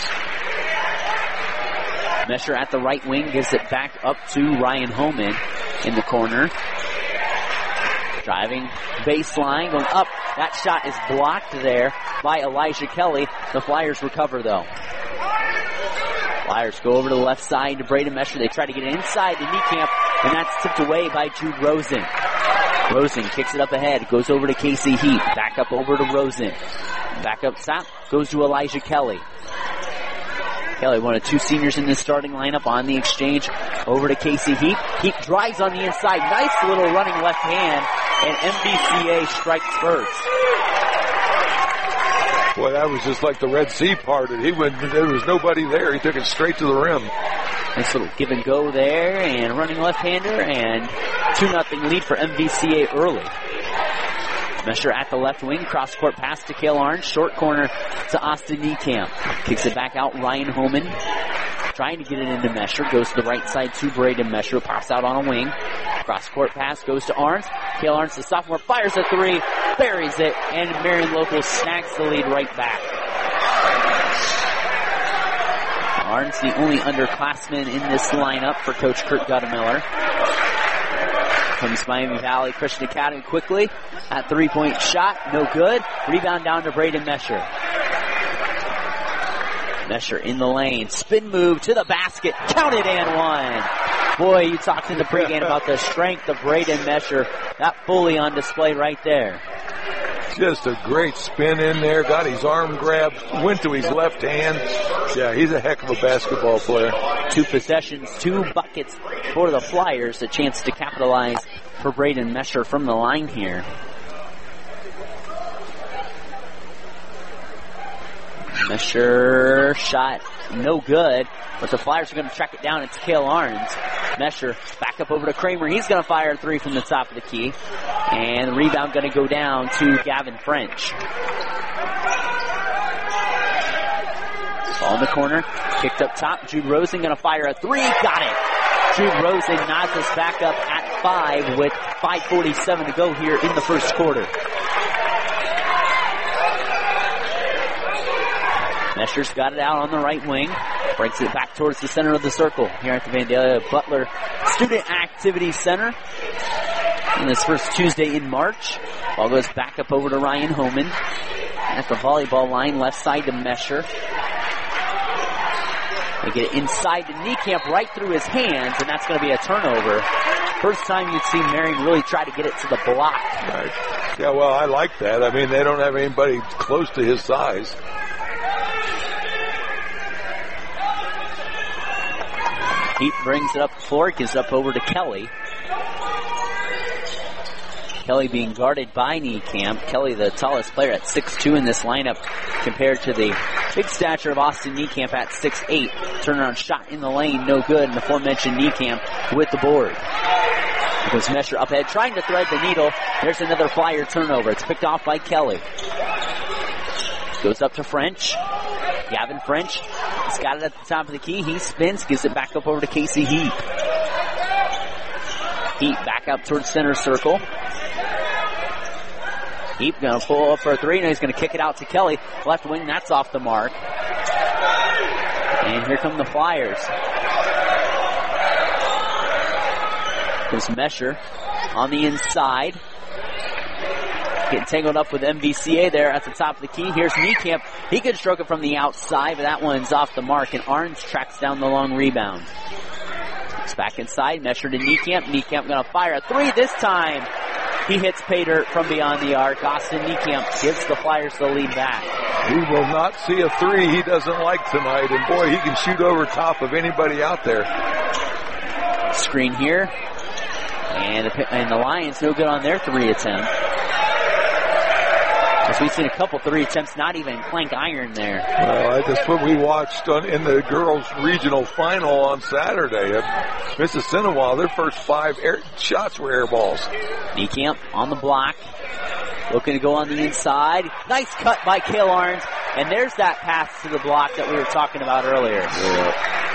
Mesher at the right wing gives it back up to Ryan Homan in the corner. Driving baseline, going up. That shot is blocked there by Elijah Kelly. The Flyers recover, though. Flyers go over to the left side to Braden Mesher. They try to get it inside to Niekamp, and that's tipped away by Jude Rosen. Rosen kicks it up ahead, goes over to Casey Heap. Back up over to Rosen. Back up top, goes to Elijah Kelly. Kelly, one of two seniors in this starting lineup on the exchange. Over to Casey Heap. Heap drives on the inside. Nice little running left hand. And M V C A strikes first. Boy, that was just like the Red Sea parted. He went, there was nobody there. He took it straight to the rim. Nice little give and go there. And running left-hander. And two nothing lead for M V C A early. Mesher at the left wing, cross-court pass to Kale Arns, short corner to Austin Niekamp. Kicks it back out, Ryan Homan trying to get it into Mesher, goes to the right side to Braden Mesher, pops out on a wing. Cross-court pass goes to Arns. Kale Arns, the sophomore, fires a three, buries it, and Marion Local snags the lead right back. Arns, the only underclassman in this lineup for Coach Kurt Guttemiller. Comes Miami Valley Christian Academy quickly. That three-point shot, no good. Rebound down to Braden Mesher. Mesher in the lane. Spin move to the basket. Counted and one. Boy, you talked in the pregame about the strength of Braden Mesher. That fully on display right there. Just a great spin in there. Got his arm grabbed. Went to his left hand. Yeah, he's a heck of a basketball player. Two possessions, two buckets for the Flyers. A chance to capitalize for Braden Mesher from the line here. Mesher shot no good, but the Flyers are going to track it down. It's Kale Arns. Mesher back up over to Kramer. He's going to fire a three from the top of the key. And the rebound going to go down to Gavin French. Ball in the corner. Kicked up top. Jude Rosen going to fire a three. Got it. Jude Rosen nods us back up at five with five forty-seven to go here in the first quarter. Mesher's got it out on the right wing. Breaks it back towards the center of the circle here at the Vandalia Butler Student Activity Center. On this first Tuesday in March. Ball goes back up over to Ryan Homan. At the volleyball line, left side to Mesher. They get it inside to Niekamp right through his hands, and that's going to be a turnover. First time you'd seen Marion really try to get it to the block. Right. Yeah, well, I like that. I mean, they don't have anybody close to his size. Heat brings it up the floor, gives it up over to Kelly. Kelly being guarded by Niekamp. Kelly, the tallest player at six two in this lineup compared to the big stature of Austin Niekamp at six eight. Turnaround shot in the lane, no good. And the aforementioned Niekamp with the board. It goes Mesher up ahead, trying to thread the needle. There's another Flyer turnover. It's picked off by Kelly. Goes up to French. Gavin French. He's got it at the top of the key. He spins, gives it back up over to Casey Heap. Heap back up towards center circle. Heap going to pull up for a three, and he's going to kick it out to Kelly. Left wing, that's off the mark. And here come the Flyers. There's Mesher on the inside. Getting tangled up with M V C A there at the top of the key. Here's Niekamp. He could stroke it from the outside, but that one's off the mark, and Arns tracks down the long rebound. It's back inside. Mesher to Niekamp. Niekamp going to fire a three this time. He hits pay dirt from beyond the arc. Austin Niekamp gives the Flyers the lead back. He will not see a three he doesn't like tonight, and boy, he can shoot over top of anybody out there. Screen here. And the, and the Lions no good on their three attempt. As we've seen a couple three attempts, not even clank iron there. Well, that's what we watched on, in the girls' regional final on Saturday. Mississinawa, their first five air, shots were air balls. Niekamp on the block. Looking to go on the inside. Nice cut by Cale Arns. And there's that pass to the block that we were talking about earlier. Yeah.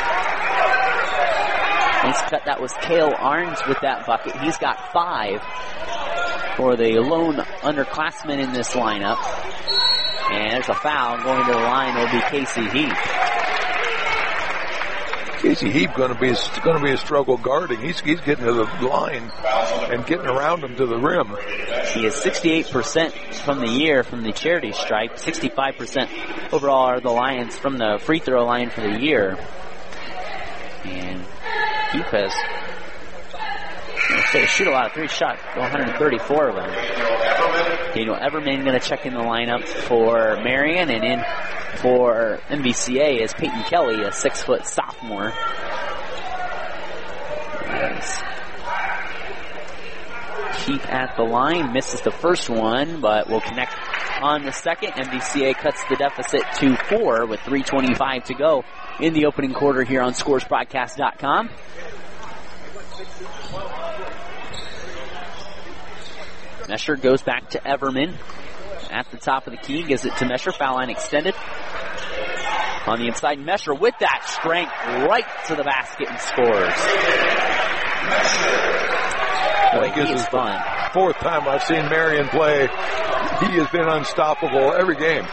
Nice cut. That was Cale Arns with that bucket. He's got five for the lone underclassman in this lineup. And there's a foul. Going to the line will be Casey Heap. Casey Heap going to be going to be a struggle guarding. He's he's getting to the line and getting around him to the rim. He is sixty-eight percent from the year from the charity stripe. sixty-five percent overall are the Lions from the free throw line for the year. And Heap has, let's say, shoot a lot of three shots, one hundred thirty-four of them. Daniel Everman going to check in the lineup for Marion, and in for M V C A is Peyton Kelly, a six-foot sophomore. Yes. Keep at the line, misses the first one, but will connect on the second. M V C A cuts the deficit to four with three twenty-five to go in the opening quarter here on scores broadcast dot com. Mesher goes back to Everman at the top of the key, gives it to Mesher, foul line extended. On the inside, Mesher with that strength right to the basket and scores. Boy, he is fun. Fourth time I've seen Marion play. He has been unstoppable every game.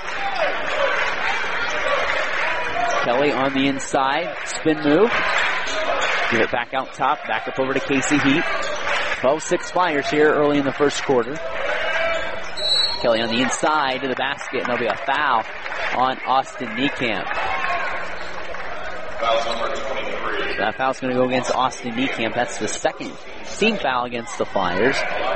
Kelly on the inside, spin move. Give it back out top, back up over to Casey Heap. twelve six Flyers here early in the first quarter. Kelly on the inside to the basket, and there'll be a foul on Austin Niekamp. Foul number twenty-three. That foul's going to go against Austin Niekamp. That's the second team foul against the Flyers.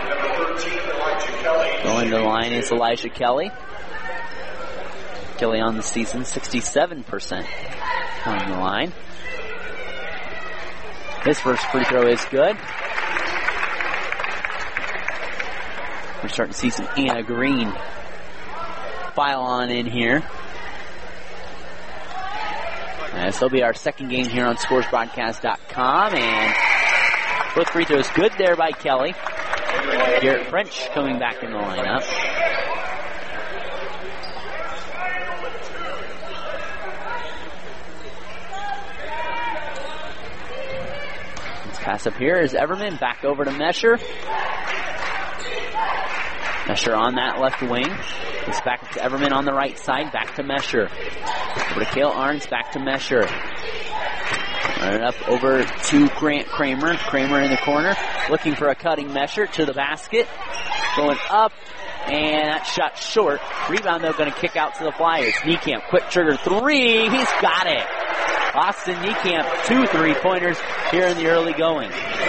Going to the line is Elijah Kelly. Kelly on the season, sixty-seven percent on the line. His first free throw is good. We're starting to see some Anna Green file on in here. Uh, this will be our second game here on scores broadcast dot com. And both free throws good there by Kelly. Garrett French coming back in the lineup. Let's pass up here is Everman. Back over to Mesher. Mesher on that left wing. It's back to Everman on the right side. Back to Mesher. Over to Cale Arns. Back to Mesher. Running up over to Grant Kramer. Kramer in the corner. Looking for a cutting Mesher to the basket. Going up. And that shot short. Rebound though going to kick out to the Flyers. Niekamp. Quick trigger three. He's got it. Austin Niekamp. Two three-pointers here in the early going.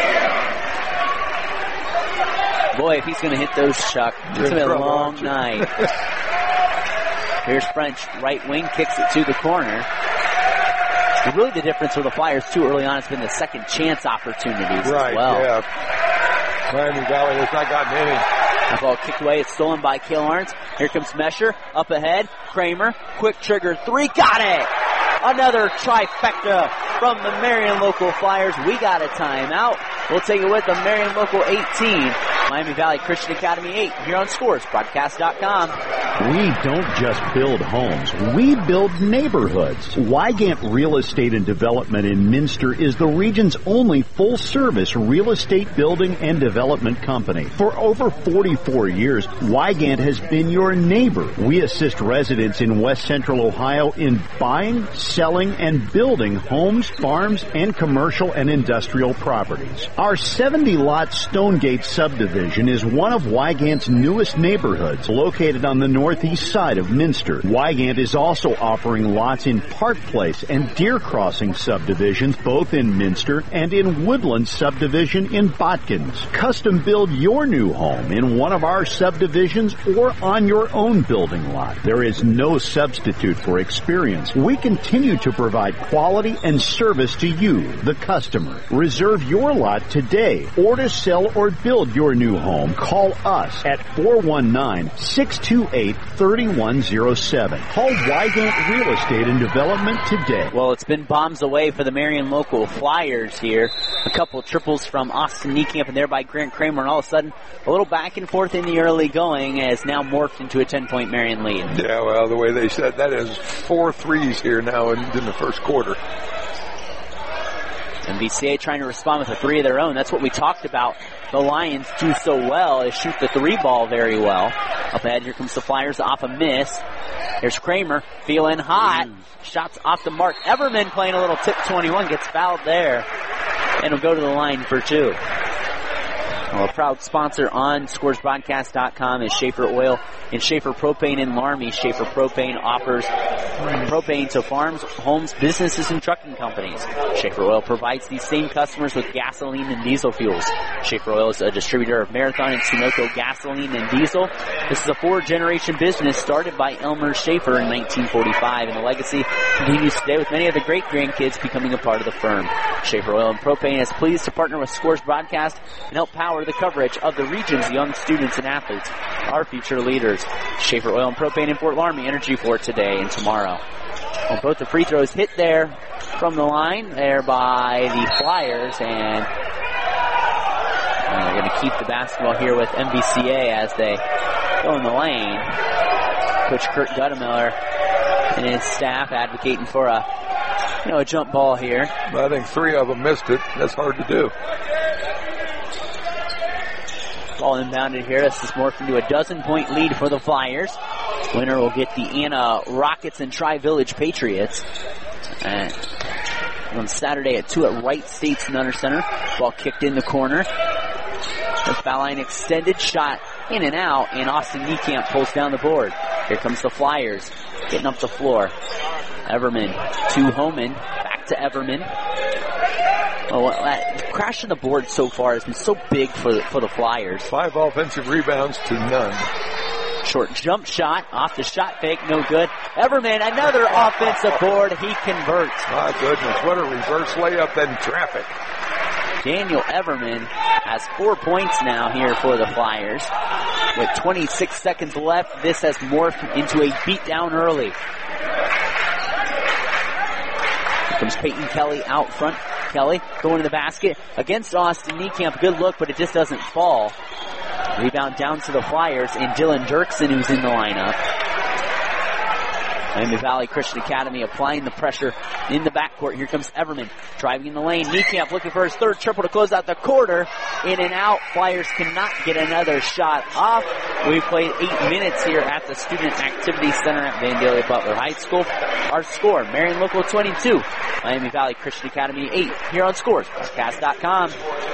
Boy, if he's going to hit those, Chuck, it's going to be a long night. Here's French, right wing, kicks it to the corner. Really the difference for the Flyers, too, early on has been the second chance opportunities right, as well. Yeah. Miami Valley has not gotten any. The ball kicked away. It's stolen by Cale Arns. Here comes Mesher. Up ahead. Kramer. Quick trigger three. Got it! Another trifecta from the Marion local Flyers. We got a timeout. We'll take it with the Marion local eighteen. Miami Valley Christian Academy eight here on Scores Broadcast dot com. We don't just build homes, we build neighborhoods. Wygant Real Estate and Development in Minster is the region's only full-service real estate building and development company. For over forty-four years, Wygant has been your neighbor. We assist residents in West Central Ohio in buying, selling, and building homes, farms, and commercial and industrial properties. Our seventy-lot Stonegate subdivision is one of Wygant's newest neighborhoods, located on the northeast side of Minster. Wygant is also offering lots in Park Place and Deer Crossing subdivisions, both in Minster, and in Woodland subdivision in Botkins. Custom build your new home in one of our subdivisions or on your own building lot. There is no substitute for experience. We continue to provide quality and service to you, the customer. Reserve your lot today, or to sell or build your new home, call us at four one nine, six two eight, three one zero seven. Call Wygant Real Estate and Development today. Well, it's been bombs away for the Marion local Flyers here. A couple of triples from Austin Niekamp and there by Grant Kramer, and all of a sudden a little back and forth in the early going has now morphed into a ten-point Marion lead. Yeah, well, the way they said that is four threes here now in, in the first quarter. M V C A trying to respond with a three of their own. That's what we talked about. The Lions do so well. They shoot the three ball very well. Up ahead, here comes the Flyers off a miss. Here's Kramer feeling hot. Shots off the mark. Everman playing a little tip twenty-one. Gets fouled there. And will go to the line for two. Well, a proud sponsor on Scores Broadcast dot com is Schaefer Oil and Schaefer Propane in Laramie. Schaefer Propane offers propane to farms, homes, businesses, and trucking companies. Schaefer Oil provides these same customers with gasoline and diesel fuels. Schaefer Oil is a distributor of Marathon and Sunoco gasoline and diesel. This is a four-generation business started by Elmer Schaefer in nineteen forty-five, and the legacy continues today with many of the great-grandkids becoming a part of the firm. Schaefer Oil and Propane is pleased to partner with Scores Broadcast and help power the coverage of the region's young students and athletes, our future leaders. Schaefer Oil and Propane in Fort Laramie, energy for today and tomorrow. Well, both the free throws hit there from the line there by the Flyers, and they're going to keep the basketball here with M V C A as they go in the lane. Coach Kurt Guttemiller and his staff advocating for a, you know, a jump ball here. I think three of them missed it. That's hard to do. Ball inbounded here. This is morphed into a dozen-point lead for the Flyers. Winner will get the Anna Rockets and Tri-Village Patriots. And on Saturday at two at Wright State's Nutter Center. Ball kicked in the corner. The foul line extended, shot in and out, and Austin Niekamp pulls down the board. Here comes the Flyers, getting up the floor. Everman to Homan, back to Everman. Oh, that crash on the board so far has been so big for the, for the Flyers. Five offensive rebounds to none. Short jump shot off the shot fake, no good. Everman, another offensive board. He converts. My goodness, what a reverse layup in traffic. Daniel Everman has four points now here for the Flyers. With twenty-six seconds left, this has morphed into a beatdown early. Here comes Peyton Kelly out front. Kelly going to the basket against Austin Niekamp. Good look, but it just doesn't fall. Rebound down to the Flyers, and Dylan Dirksen, who's in the lineup. Miami Valley Christian Academy applying the pressure in the backcourt. Here comes Everman driving in the lane. Niekamp looking for his third triple to close out the quarter. In and out. Flyers cannot get another shot off. We've played eight minutes here at the Student Activity Center at Vandalia Butler High School. Our score, Marion Local twenty-two, Miami Valley Christian Academy eight, here on Scores Broadcast dot com.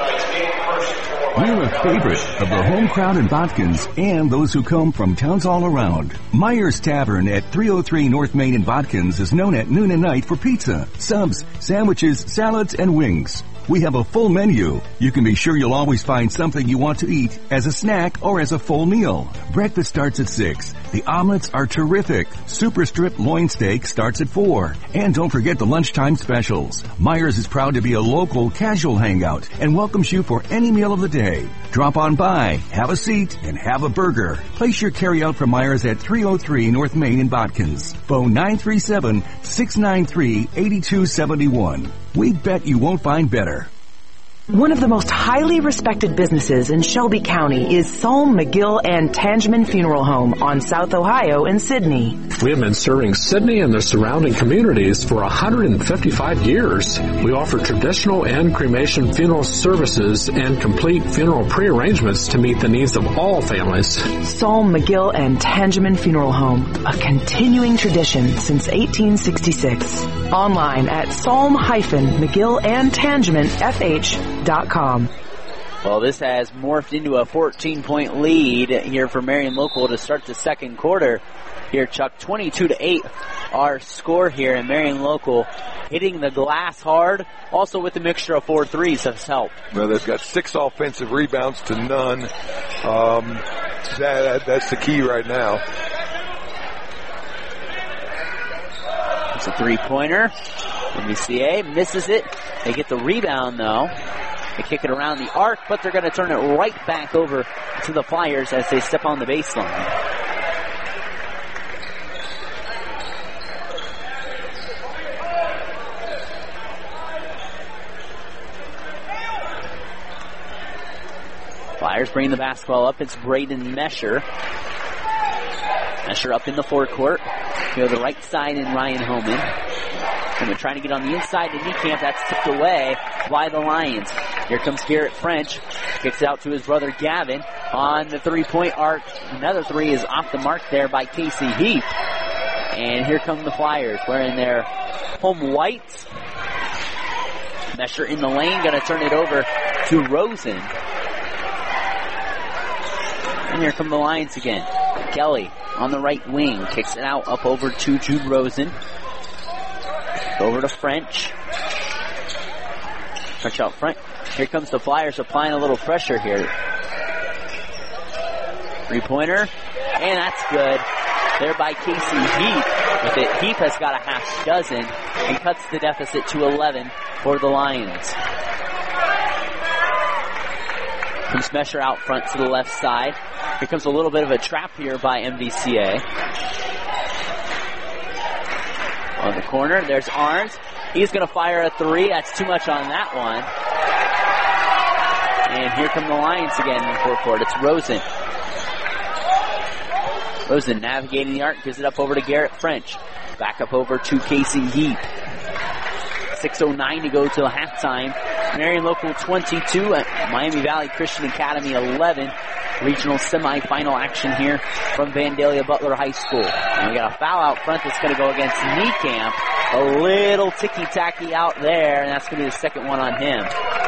We're a favorite of the home crowd in Botkins and those who come from towns all around. Myers Tavern at three oh three North Main in Botkins is known at noon and night for pizza, subs, sandwiches, salads, and wings. We have a full menu. You can be sure you'll always find something you want to eat as a snack or as a full meal. Breakfast starts at six. The omelets are terrific. Super strip loin steak starts at four. And don't forget the lunchtime specials. Myers is proud to be a local casual hangout and welcomes you for any meal of the day. Drop on by, have a seat, and have a burger. Place your carryout from Myers at three oh three North Main in Botkins. Phone nine three seven, six nine three, eight two seven one. We bet you won't find better. One of the most highly respected businesses in Shelby County is Solm, McGill, and Tangeman Funeral Home on South Ohio in Sidney. We have been serving Sidney and the surrounding communities for one hundred fifty-five years. We offer traditional and cremation funeral services and complete funeral pre-arrangements to meet the needs of all families. Solm, McGill, and Tangeman Funeral Home, a continuing tradition since eighteen sixty-six. Online at solm mcgill and tangeman f h dot com. Well, this has morphed into a fourteen-point lead here for Marion Local to start the second quarter. Here, Chuck, twenty-two to eight, our score here, and Marion Local hitting the glass hard, also with a mixture of four threes has helped. Well, they've got six offensive rebounds to none. Um, that, that's the key right now. It's a three-pointer. M V C A misses it. They get the rebound, though. They kick it around the arc, but they're going to turn it right back over to the Flyers as they step on the baseline. Flyers bring the basketball up. It's Braden Mesher. Mesher up in the forecourt. Go to the right side in Ryan Homan. And they're trying to get on the inside to Niekamp. That's tipped away by the Lions. Here comes Garrett French. Kicks it out to his brother Gavin on the three-point arc. Another three is off the mark there by Casey Heath. And here come the Flyers wearing their home whites. Mesher in the lane, going to turn it over to Rosen. And here come the Lions again. Kelly on the right wing. Kicks it out up over to Jude Rosen. Over to French. French out front. Here comes the Flyers applying a little pressure here. Three-pointer. And that's good. There by Casey Heath. With it, Heath has got a half dozen and cuts the deficit to eleven for the Lions. Comes Mesher out front to the left side. Here comes a little bit of a trap here by M V C A. On the corner, there's Arns. He's going to fire a three. That's too much on that one. And here come the Lions again in the forecourt. It's Rosen. Rosen navigating the arc, gives it up over to Garrett French. Back up over to Casey Heath. six oh nine to go till halftime. Marion Local twenty-two at Miami Valley Christian Academy eleven. Regional semifinal action here from Vandalia Butler High School. And we got a foul out front that's going to go against Niekamp. A little ticky-tacky out there, and that's going to be the second one on him.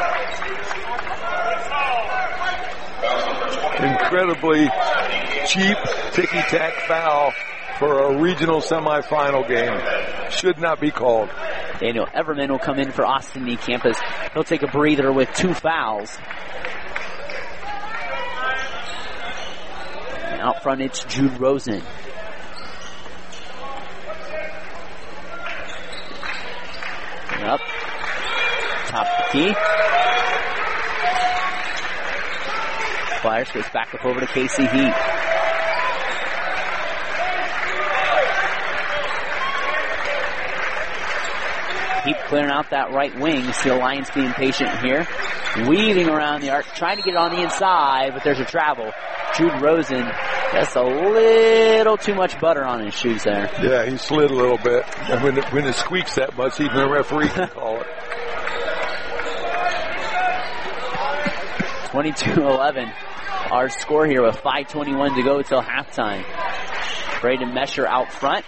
Incredibly cheap ticky-tack foul for a regional semifinal game. Should not be called. Daniel Everman will come in for Austin Niekamp as he'll take a breather with two fouls. And out front, it's Jude Rosen. And up. Top of the key. Flyers goes back up over to Casey Heath. Keep clearing out that right wing. You see the Lions being patient here. Weaving around the arc, trying to get it on the inside, but there's a travel. Jude Rosen, just a little too much butter on his shoes there. Yeah, he slid a little bit. And when it, when it squeaks that much, even the referee can call it. twenty-two eleven. Our score here with five twenty-one to go till halftime. Braden Mesher out front.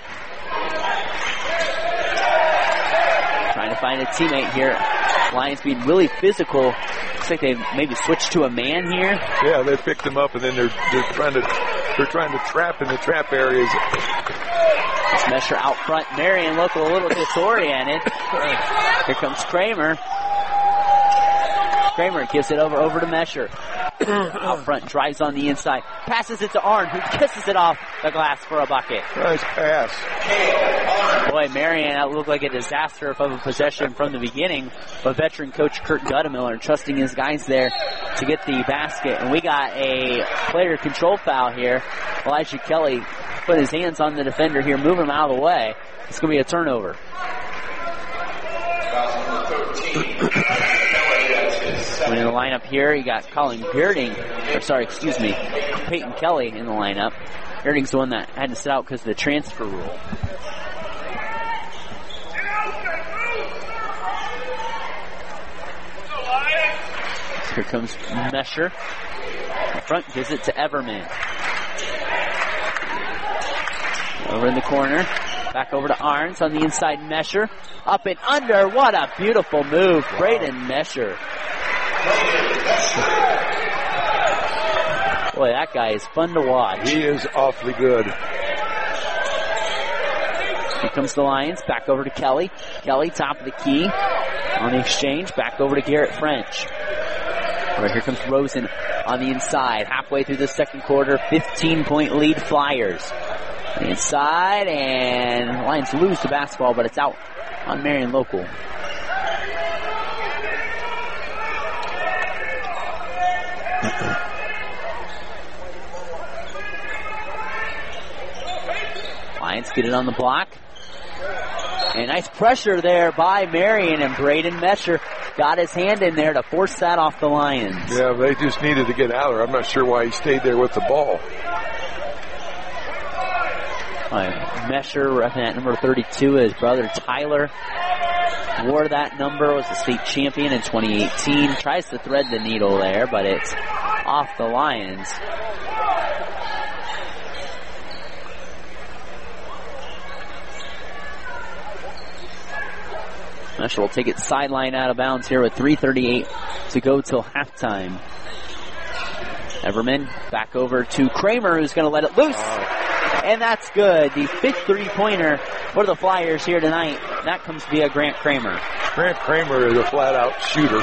Trying to find a teammate here. Lions being really physical. Looks like they maybe switched to a man here. Yeah, they picked him up and then they're they're trying to they're trying to trap in the trap areas. It's Mesher out front. Marion Local a little disoriented. Here comes Kramer. Kramer gives it over over to Mesher. Out front, drives on the inside. Passes it to Arn, who kisses it off the glass for a bucket. Nice pass. Boy, Marion, that looked like a disaster of a possession from the beginning. But veteran coach Kurt Guttemiller trusting his guys there to get the basket. And we got a player control foul here. Elijah Kelly put his hands on the defender here, moving him out of the way. It's going to be a turnover. Coming in the lineup here, you got Colin Bearding, or sorry, excuse me, Peyton Kelly in the lineup. Bearding's the one that had to sit out because of the transfer rule. Here comes Mesher. Front visit to Everman. Over in the corner. Back over to Arns on the inside. Mesher. Up and under. What a beautiful move. Wow. Braden Mesher. Boy, that guy is fun to watch. He is awfully good. Here comes the Lions. Back over to Kelly. Kelly, top of the key. On the exchange. Back over to Garrett French. All right, here comes Rosen on the inside. Halfway through the second quarter, fifteen-point lead Flyers. On the inside, and Lions lose the basketball, but it's out on Marion Local. Lions get it on the block. And nice pressure there by Marion, and Braden Mesher got his hand in there to force that off the Lions. Yeah, they just needed to get out of there. I'm not sure why he stayed there with the ball. Right, Mesher, repping at number thirty-two, his brother Tyler wore that number, was the state champion in twenty eighteen. Tries to thread the needle there, but it's off the Lions. Mesher will take it sideline out of bounds here with three thirty-eight to go till halftime. Everman back over to Kramer, who's going to let it loose. Oh. And that's good. The fifth three-pointer for the Flyers here tonight. That comes via Grant Kramer. Grant Kramer is a flat-out shooter.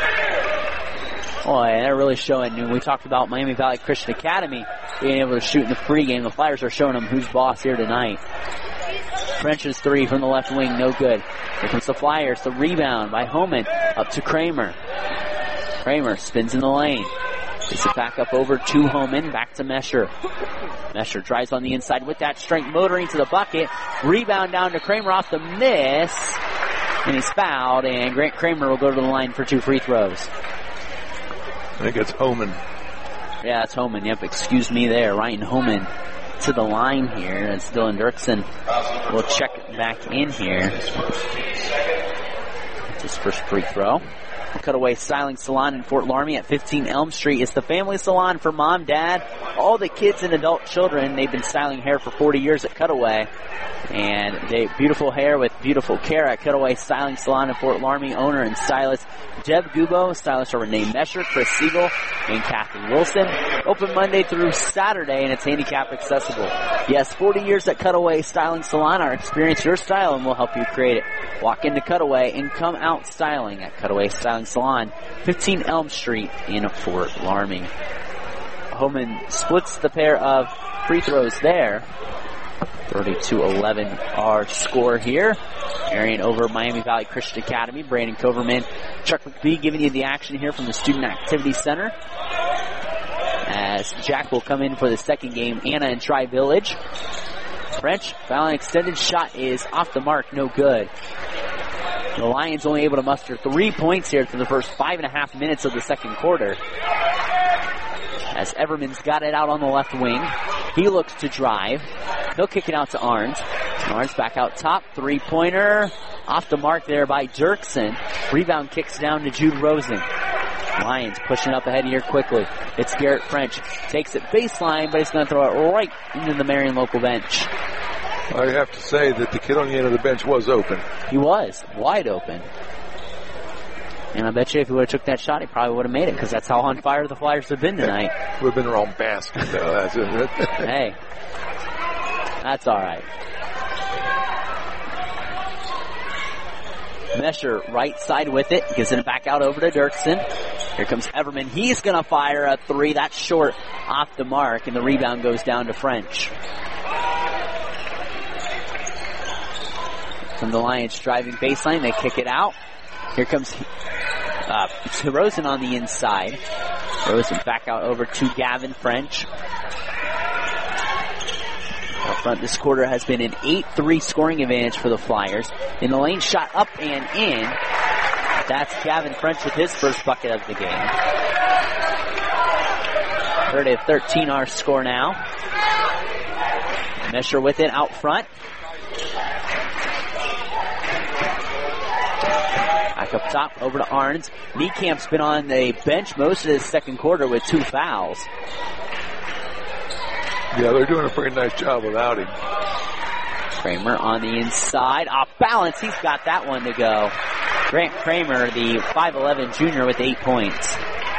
Boy, they're really showing. When we talked about Miami Valley Christian Academy being able to shoot in the pregame, the Flyers are showing them who's boss here tonight. French's three from the left wing, no good. Here comes the Flyers, the rebound by Homan, up to Kramer. Kramer spins in the lane. Gets it back up over to Homan, back to Mesher. Mesher drives on the inside with that strength, motoring to the bucket. Rebound down to Kramer off the miss. And he's fouled, and Grant Kramer will go to the line for two free throws. I think it's Homan. Yeah, it's Homan. Yep, excuse me there. Ryan Homan to the line here, as Dylan Dirksen will check back in here. His first free throw. Cutaway Styling Salon in Fort Laramie at fifteen Elm Street. It's the family salon for mom, dad, all the kids and adult children. They've been styling hair for forty years at Cutaway. And they beautiful hair with beautiful care at Cutaway Styling Salon in Fort Laramie. Owner and stylist Jeb Gubo. Stylists are Renee Mesher, Chris Siegel, and Kathy Wilson. Open Monday through Saturday, and it's handicap accessible. Yes, forty years at Cutaway Styling Salon. Our experience your style, and we'll help you create it. Walk into Cutaway and come out styling at Cutaway Styling Salon, fifteen Elm Street in Fort Laramie. Homan splits the pair of free throws there. thirty-two eleven our score here. Marion over Miami Valley Christian Academy. Brandon Coverman, Chuck McBee giving you the action here from the Student Activity Center. As Jack will come in for the second game, Anna and Tri-Village. French, fouling extended shot is off the mark, no good. The Lions only able to muster three points here through the first five and a half minutes of the second quarter. As Everman's got it out on the left wing. He looks to drive. He'll kick it out to Arns. Arns back out top. Three-pointer. Off the mark there by Dirksen. Rebound kicks down to Jude Rosen. Lions pushing up ahead here quickly. It's Garrett French. Takes it baseline, but he's going to throw it right into the Marion local bench. I have to say that the kid on the end of the bench was open. He was. Wide open. And I bet you if he would have took that shot, he probably would have made it, because that's how on fire the Flyers have been tonight. Would have been the wrong basket, though. That's it. Hey. That's all right. Mesher right side with it. Gives it back out over to Dirksen. Here comes Everman. He's going to fire a three. That's short off the mark, and the rebound goes down to French. From the Lions driving baseline, they kick it out. Here comes uh, Rosen on the inside. Rosen back out over to Gavin French. Up front this quarter has been an eight three scoring advantage for the Flyers. In the lane, shot up and in. That's Gavin French with his first bucket of the game. thirty of thirteen our score now. Mesher with it out front. Back up top, over to Arns. Niecamp's been on the bench most of the second quarter with two fouls. Yeah, they're doing a pretty nice job without him. Kramer on the inside. Off balance, he's got that one to go. Grant Kramer, the five eleven junior with eight points.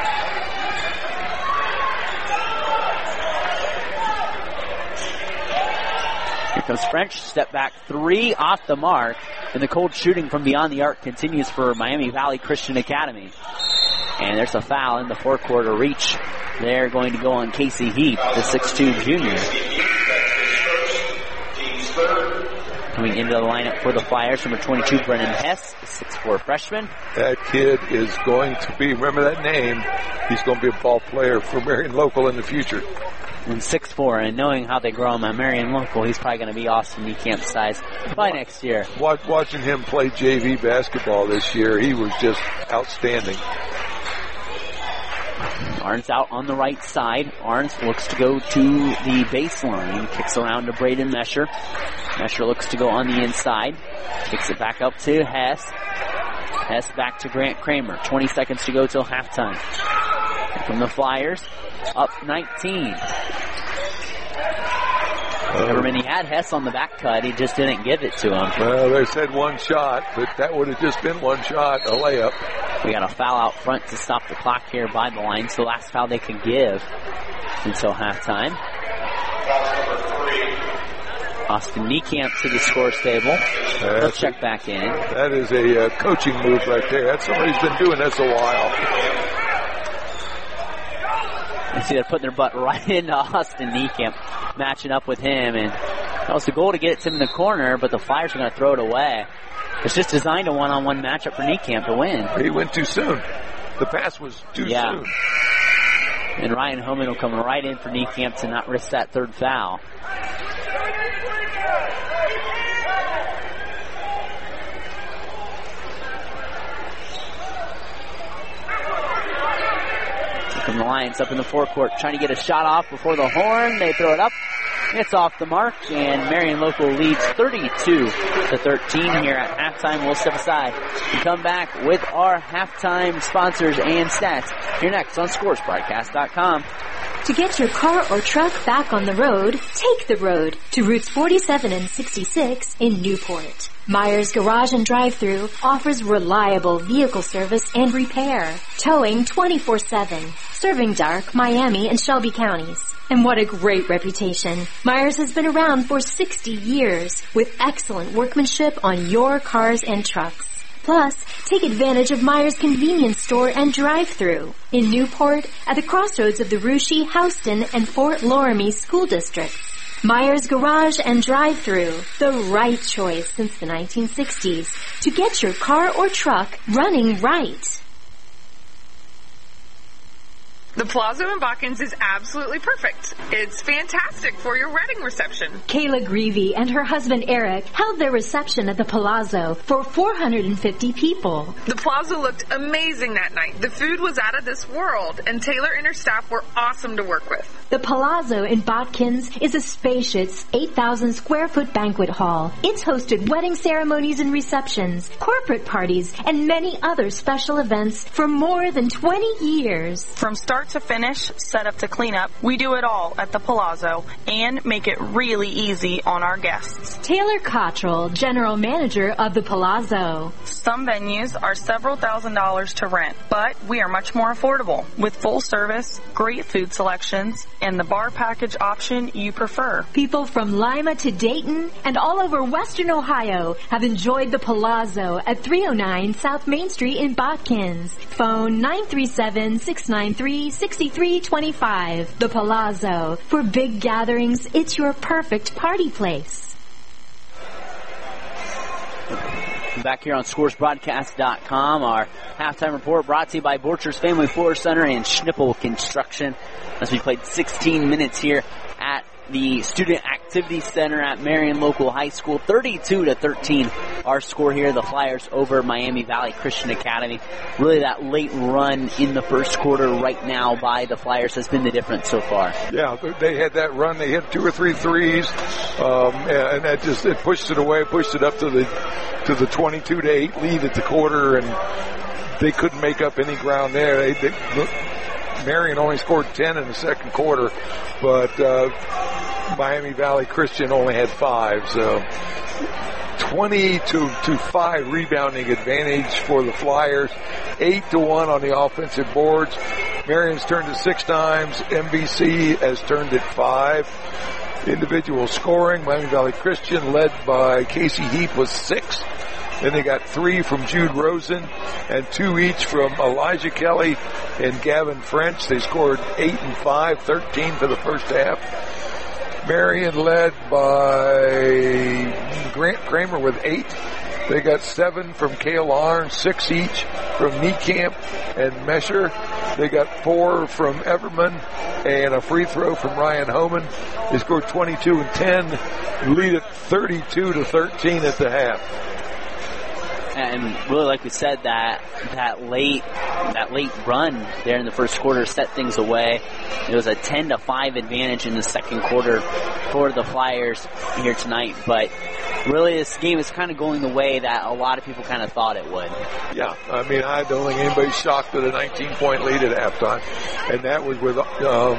Here comes French, step back three off the mark, and the cold shooting from beyond the arc continues for Miami Valley Christian Academy. And there's a foul in the forecourt, a reach. They're going to go on Casey Heap, the six two junior. Coming into the lineup for the Flyers, number twenty-two, Brennan Hess, six four freshman. That kid is going to be, remember that name, he's going to be a ball player for Marion Local in the future. And six four, and knowing how they grow him at Marion Local, he's probably going to be Austin Niekamp size by next year. Watching him play J V basketball this year, he was just outstanding. Arns out on the right side. Arns looks to go to the baseline. Kicks around to Braden Mesher. Mesher looks to go on the inside. Kicks it back up to Hess. Hess back to Grant Kramer. twenty seconds to go till halftime. From the Flyers, up nineteen. Remember, he had Hess on the back cut. He just didn't give it to him. Well, they said one shot, but that would have just been one shot, a layup. We got a foul out front to stop the clock here by the line. It's the last foul they can give until halftime. Austin Niekamp to the scores table. He'll check back in. That is a uh, coaching move right there. That's somebody who's been doing this a while. You see they're putting their butt right into Austin Niekamp, matching up with him, and that was the goal to get it to him in the corner, but the Flyers are going to throw it away. It's just designed a one-on-one matchup for Niekamp to win. He went too soon. The pass was too yeah. soon. And Ryan Homan will come right in for Niekamp to not risk that third foul. From the Lions up in the forecourt, trying to get a shot off before the horn. They throw it up. It's off the mark, and Marion Local leads thirty-two to thirteen here at halftime. We'll step aside and come back with our halftime sponsors and stats here next on Scores Broadcast dot com. To get your car or truck back on the road, take the road to routes forty-seven and sixty-six in Newport. Myers Garage and Drive-Thru offers reliable vehicle service and repair, towing twenty-four seven, serving Dark, Miami, and Shelby counties. And what a great reputation. Myers has been around for sixty years with excellent workmanship on your cars and trucks. Plus, take advantage of Myers Convenience Store and Drive-Thru in Newport at the crossroads of the Russia, Houston, and Fort Loramie school districts. Myers Garage and Drive-Thru, the right choice since the nineteen sixties to get your car or truck running right. The Palazzo in Botkins is absolutely perfect. It's fantastic for your wedding reception. Kayla Greavy and her husband Eric held their reception at the Palazzo for four hundred fifty people. The Palazzo looked amazing that night. The food was out of this world, and Taylor and her staff were awesome to work with. The Palazzo in Botkins is a spacious eight thousand square foot banquet hall. It's hosted wedding ceremonies and receptions, corporate parties, and many other special events for more than twenty years. From start to finish, set up to clean up, we do it all at the Palazzo and make it really easy on our guests. Taylor Cottrell, General Manager of the Palazzo. Some venues are several thousand dollars to rent, but we are much more affordable with full service, great food selections, and the bar package option you prefer. People from Lima to Dayton and all over Western Ohio have enjoyed the Palazzo at three oh nine South Main Street in Botkins. Phone nine three seven, six nine three, six three two five. The Palazzo. For big gatherings, it's your perfect party place. Back here on Scores Broadcast dot com, our halftime report brought to you by Borchers Family Floor Center and Schnippel Construction. As we played sixteen minutes here at the Student Activity Activity Center at Marion Local High School. thirty-two to thirteen our score here. The Flyers over Miami Valley Christian Academy. Really that late run in the first quarter right now by the Flyers has been the difference so far. Yeah, they had that run. They hit two or three threes, um, and that just it pushed it away, pushed it up to the to the twenty-two to eight lead at the quarter, and they couldn't make up any ground there. They, they Marion only scored ten in the second quarter, but uh, Miami Valley Christian only had five, so twenty to five rebounding advantage for the Flyers, eight to one on the offensive boards. Marion's turned it six times. M V C has turned it five. Individual scoring, Miami Valley Christian led by Casey Heap was six. Then they got three from Jude Rosen and two each from Elijah Kelly and Gavin French. They scored eight and five, thirteen for the first half. Marion led by Grant Kramer with eight. They got seven from Cale Arn, six each from Niekamp and Mesher. They got four from Everman and a free throw from Ryan Homan. They scored twenty-two and ten, lead at thirty-two to thirteen at the half. And really, like we said, that that late that late run there in the first quarter set things away. It was a ten to five advantage in the second quarter for the Flyers here tonight. But really, this game is kind of going the way that a lot of people kind of thought it would. Yeah, I mean, I don't think anybody's shocked at a nineteen-point lead at halftime, and that was with um,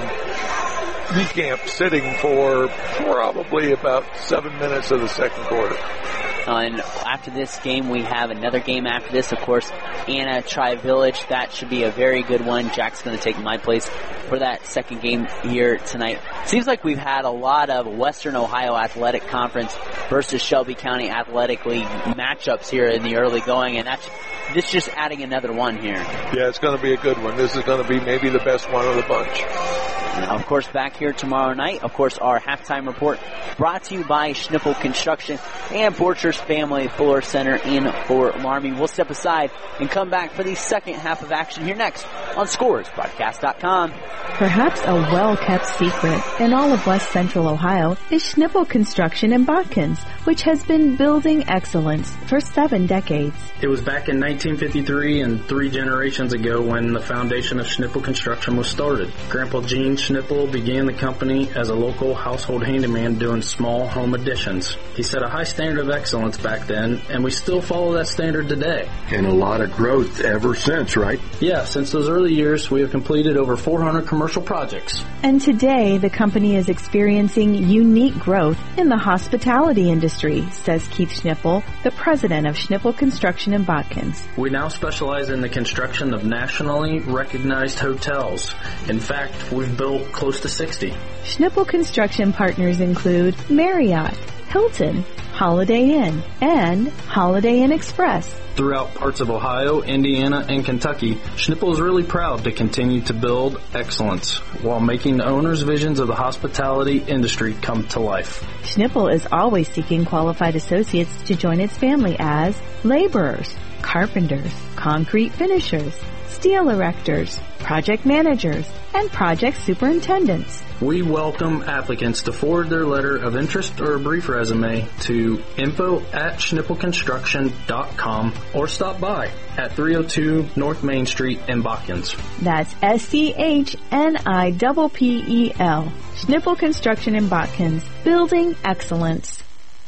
Niekamp sitting for probably about seven minutes of the second quarter. Uh, and after this game, we have another game after this, of course, Anna Tri-Village. That should be a very good one. Jack's going to take my place for that second game here tonight. Seems like we've had a lot of Western Ohio Athletic Conference versus Shelby County Athletic League matchups here in the early going, and that's this just adding another one here. Yeah, it's going to be a good one. This is going to be maybe the best one of the bunch. Now, of course, back here tomorrow night, of course, our halftime report brought to you by Schnippel Construction and Borchers Family Floor Center in Fort Laramie. We'll step aside and come back for the second half of action here next on Scores Broadcast dot com. Perhaps a well-kept secret in all of West Central Ohio is Schnippel Construction in Botkins, which has been building excellence for seven decades. It was back in nineteen fifty-three and three generations ago when the foundation of Schnippel Construction was started. Grandpa Gene Schnippel began the company as a local household handyman doing small home additions. He set a high standard of excellence back then, and we still follow that standard today. And a lot of growth ever since, right? Yeah, since those early years, we have completed over four hundred commercial projects. And today, the company is experiencing unique growth in the hospitality industry, says Keith Schnippel, the president of Schnippel Construction in Botkins. We now specialize in the construction of nationally recognized hotels. In fact, we've built close to sixty. Schnippel Construction partners include Marriott, Hilton, Holiday Inn, and Holiday Inn Express. Throughout parts of Ohio, Indiana, and Kentucky, Schnippel is really proud to continue to build excellence while making the owners' visions of the hospitality industry come to life. Schnippel is always seeking qualified associates to join its family as laborers, carpenters, concrete finishers, steel erectors, project managers, and project superintendents. We welcome applicants to forward their letter of interest or a brief resume to info at schnippel construction dot com or stop by at three oh two North Main Street in Botkins. That's S C H N I P P E L. Schnippel Construction in Botkins. Building excellence.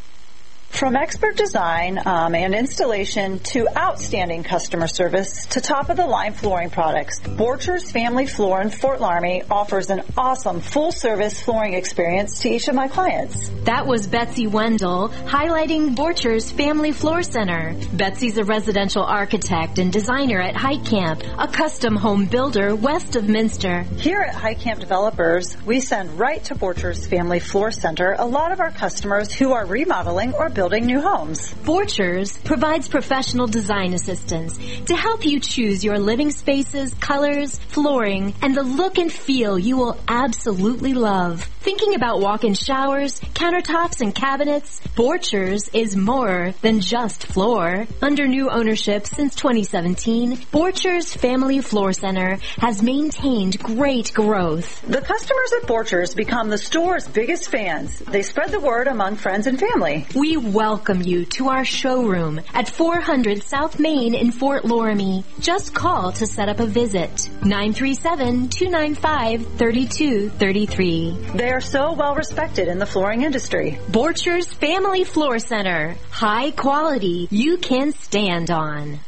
From expert design um, and installation to outstanding customer service to top-of-the-line flooring products, Borchers Family Floor in Fort Laramie offers an awesome full-service flooring experience to each of my clients. That was Betsy Wendell highlighting Borchers Family Floor Center. Betsy's a residential architect and designer at Heitkamp, a custom home builder west of Minster. Here at Heitkamp Developers, we send right to Borchers Family Floor Center a lot of our customers who are remodeling or building building new homes. Borchers provides professional design assistance to help you choose your living spaces, colors, flooring, and the look and feel you will absolutely love. Thinking about walk-in showers, countertops, and cabinets? Borchers is more than just floor. Under new ownership since twenty seventeen, Borchers Family Floor Center has maintained great growth. The customers at Borchers become the store's biggest fans. They spread the word among friends and family. We welcome you to our showroom at four hundred South Main in Fort Loramie. Just call to set up a visit. nine three seven, two nine five, three two three three. They are so well respected in the flooring industry. Borchers Family Floor Center. High quality you can stand on.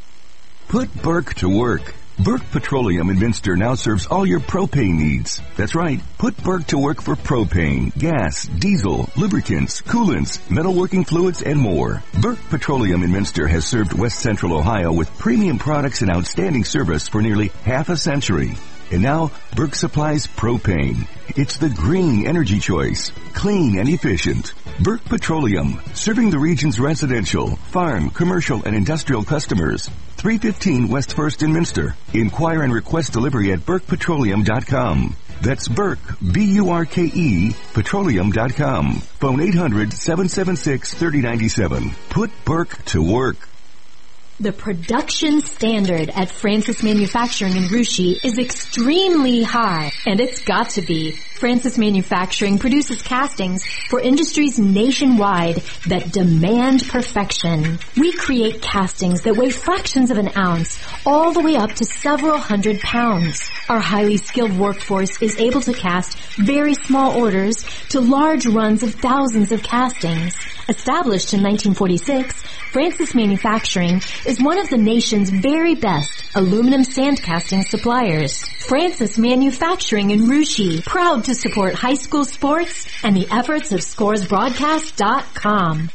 Put Burke to work. Burke Petroleum in Minster now serves all your propane needs. That's right. Put Burke to work for propane, gas, diesel, lubricants, coolants, metalworking fluids, and more. Burke Petroleum in Minster has served West Central Ohio with premium products and outstanding service for nearly half a century. And now, Burke supplies propane. It's the green energy choice. Clean and efficient. Burke Petroleum, serving the region's residential, farm, commercial, and industrial customers. three fifteen West First in Minster. Inquire and request delivery at burke petroleum dot com. That's Burke, B U R K E, petroleum dot com. Phone eight hundred, seven seven six, three oh nine seven. Put Burke to work. The production standard at Francis Manufacturing in Russia is extremely high, and it's got to be. Francis Manufacturing produces castings for industries nationwide that demand perfection. We create castings that weigh fractions of an ounce, all the way up to several hundred pounds. Our highly skilled workforce is able to cast very small orders to large runs of thousands of castings. Established in nineteen forty-six, Francis Manufacturing is one of the nation's very best aluminum sand casting suppliers. Francis Manufacturing in Russia, proud to support high school sports and the efforts of scores broadcast dot com.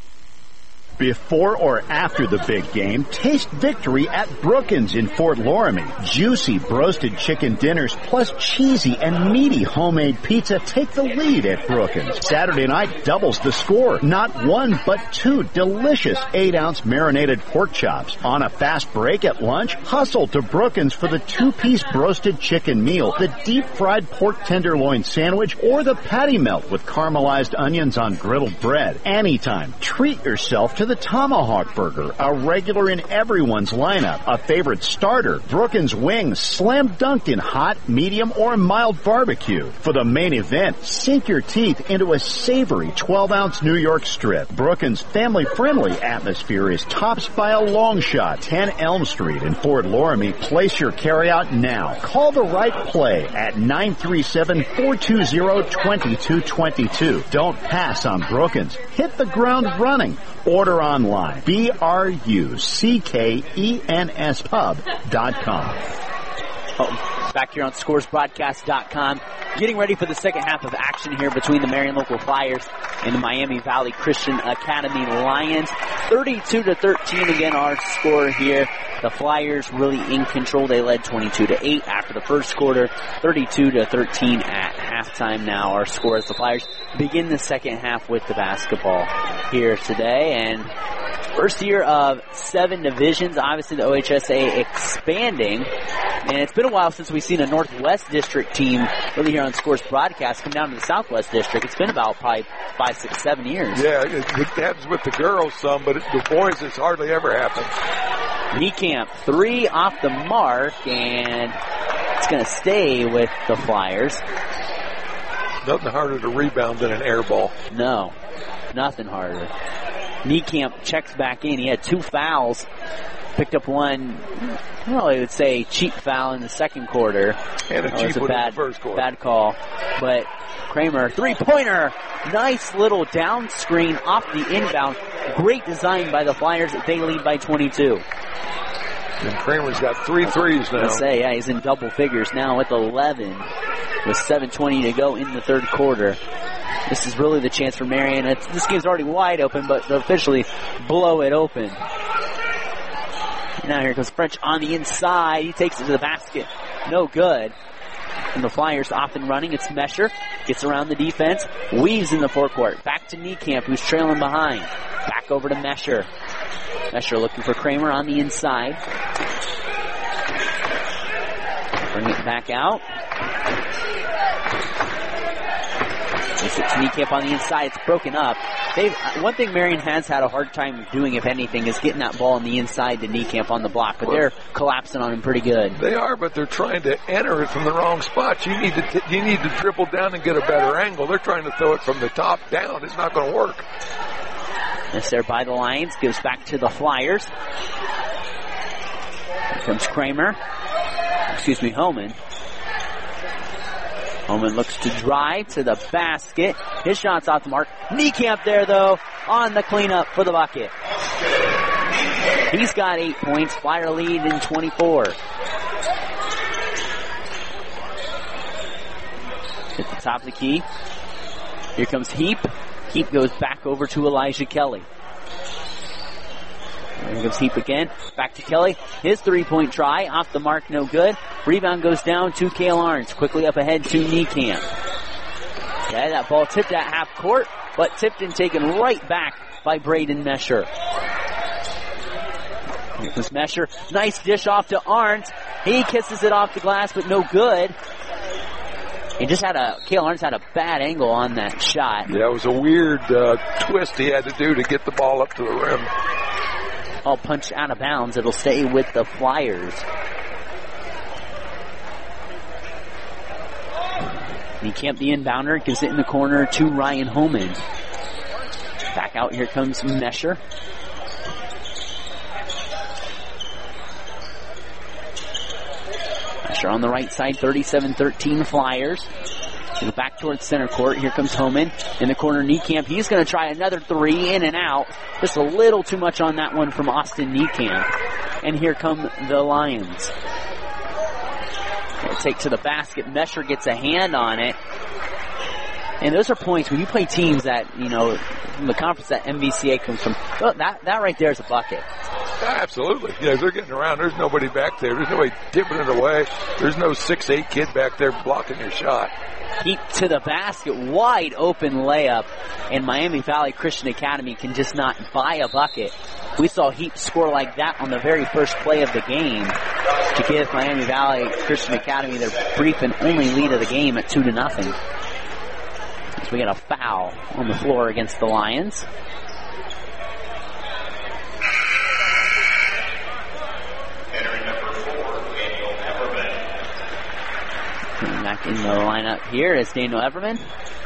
Before or after the big game, taste victory at Brookins in Fort Loramie. Juicy broasted chicken dinners plus cheesy and meaty homemade pizza take the lead at Brookins. Saturday night doubles the score. Not one, but two delicious eight ounce marinated pork chops. On a fast break at lunch, hustle to Brookins for the two-piece broasted chicken meal, the deep-fried pork tenderloin sandwich, or the patty melt with caramelized onions on griddled bread. Anytime, treat yourself to the Tomahawk Burger, a regular in everyone's lineup, a favorite starter, Brookins wings, slam dunked in hot, medium, or mild barbecue. For the main event, sink your teeth into a savory twelve ounce New York strip. Brookins' family-friendly atmosphere is topped by a long shot, ten Elm Street in Fort Loramie. Place your carryout now. Call the right play at nine three seven, four two zero, two two two two. Don't pass on Brookins. Hit the ground running. Order online. B R U C K E N S pub dot com. Oh, back here on scores broadcast dot com. Getting ready for the second half of action here between the Marion Local Flyers and the Miami Valley Christian Academy Lions. thirty-two to thirteen again our score here. The Flyers really in control. They led twenty-two to eight after the first quarter. thirty-two to thirteen at halftime now our score as the Flyers begin the second half with the basketball here today. And first year of seven divisions. Obviously the O H S A expanding. And it's been a while since we've seen a Northwest District team really here on Scores Broadcast come down to the Southwest District. It's been about probably five, six, seven years. Yeah, it, it happens with the girls some, but it, the boys it's hardly ever happened. Niekamp, three off the mark, and it's going to stay with the Flyers. Nothing harder to rebound than an air ball. No, nothing harder. Niekamp checks back in. He had two fouls. Picked up one, well, I would say cheap foul in the second quarter. And a that cheap was a one bad, in the first quarter. Bad call. But Kramer, three-pointer. Nice little down screen off the inbound. Great design by the Flyers. They lead by twenty-two. And Kramer's got three threes now. I say, yeah, he's in double figures now with eleven. With seven twenty to go in the third quarter. This is really the chance for Marion. It's, this game's already wide open, but they'll officially blow it open. Now here comes French on the inside. He takes it to the basket. No good. And the Flyers off and running. It's Mesher. Gets around the defense. Weaves in the forecourt. Back to Niekamp, who's trailing behind. Back over to Mesher. Mesher looking for Kramer on the inside. Bring it back out. It's Niekamp on the inside. It's broken up. They've, one thing Marion has had a hard time doing, if anything, is getting that ball on the inside to Niekamp on the block. But they're collapsing on him pretty good. They are, but they're trying to enter it from the wrong spot. You need to t- you need to dribble down and get a better angle. They're trying to throw it from the top down. It's not going to work. This there by the Lions. Gives back to the Flyers. Here comes Kramer. Excuse me, Homan. Homan looks to drive to the basket. His shot's off the mark. Niekamp there, though, on the cleanup for the bucket. He's got eight points. Flyer lead in twenty-four. At the top of the key. Here comes Heap. Heap goes back over to Elijah Kelly. There comes Heap again. Back to Kelly. His three-point try. Off the mark, no good. Rebound goes down to Cale Arns. Quickly up ahead to Niekamp. Okay, that ball tipped at half court, but tipped and taken right back by Braden Mesher. Here comes Mesher. Nice dish off to Arns. He kisses it off the glass, but no good. He just had a, Cale Arns had a bad angle on that shot. Yeah, it was a weird uh, twist he had to do to get the ball up to the rim. All punched out of bounds. It'll stay with the Flyers. Niekamp, the inbounder, gives it in the corner to Ryan Homan. Back out, here comes Mesher. Mesher on the right side, thirty-seven thirteen Flyers. Back towards center court. Here comes Homan in the corner. Niekamp. He's going to try another three, in and out. Just a little too much on that one from Austin Niekamp. And here come the Lions. They'll take to the basket. Mesher gets a hand on it. And those are points when you play teams that, you know, from the conference that M V C A comes from. Well, that, that right there is a bucket. Absolutely. Yeah, they're getting around. There's nobody back there. There's nobody tipping it away. There's no six eight kid back there blocking your shot. Heap to the basket, wide open layup, and Miami Valley Christian Academy can just not buy a bucket. We saw Heap score like that on the very first play of the game to give Miami Valley Christian Academy their brief and only lead of the game at two to nothing. So we got a foul on the floor against the Lions. Back in the lineup here is Daniel Everman.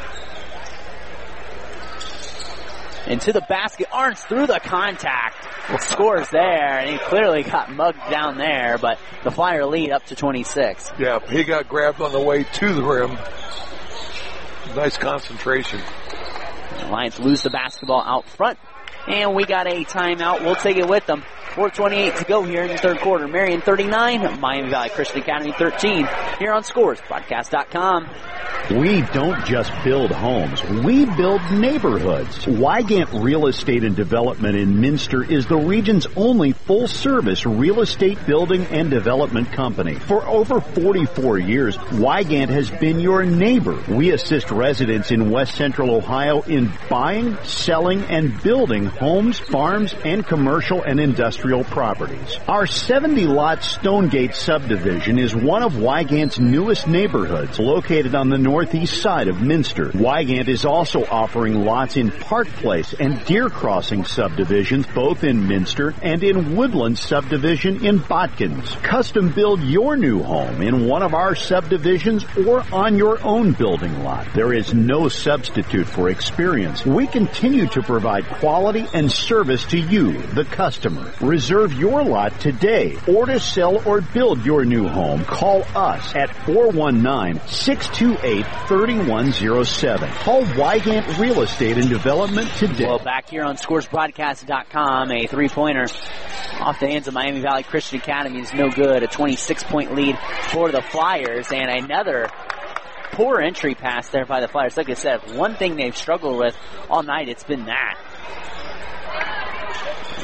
Into the basket. Arns through the contact. Scores there, and he clearly got mugged down there, but the Flyer lead up to twenty-six. Yeah, he got grabbed on the way to the rim. Nice concentration. The Lions lose the basketball out front, and we got a timeout. We'll take it with them. four twenty-eight to go here in the third quarter. Marion thirty-nine, Miami Valley Christian Academy thirteen. Here on Scores Broadcast dot com. We don't just build homes, we build neighborhoods. Wygant Real Estate and Development in Minster is the region's only full-service real estate building and development company. For over forty-four years, Wygant has been your neighbor. We assist residents in West Central Ohio in buying, selling, and building homes, farms, and commercial and industrial properties. Our seventy-lot Stonegate subdivision is one of Wygant's newest neighborhoods, located on the northeast side of Minster. Wygant is also offering lots in Park Place and Deer Crossing subdivisions, both in Minster, and in Woodland subdivision in Botkins. Custom build your new home in one of our subdivisions or on your own building lot. There is no substitute for experience. We continue to provide quality and service to you, the customer. Reserve your lot today, or to sell or build your new home, call us at four one nine, six two eight, three one zero seven. Call Wygant Real Estate and Development today. Well, back here on Scores Broadcast dot com, a three-pointer off the hands of Miami Valley Christian Academy is no good. A twenty-six point lead for the Flyers, and another poor entry pass there by the Flyers. Like I said, one thing they've struggled with all night, it's been that.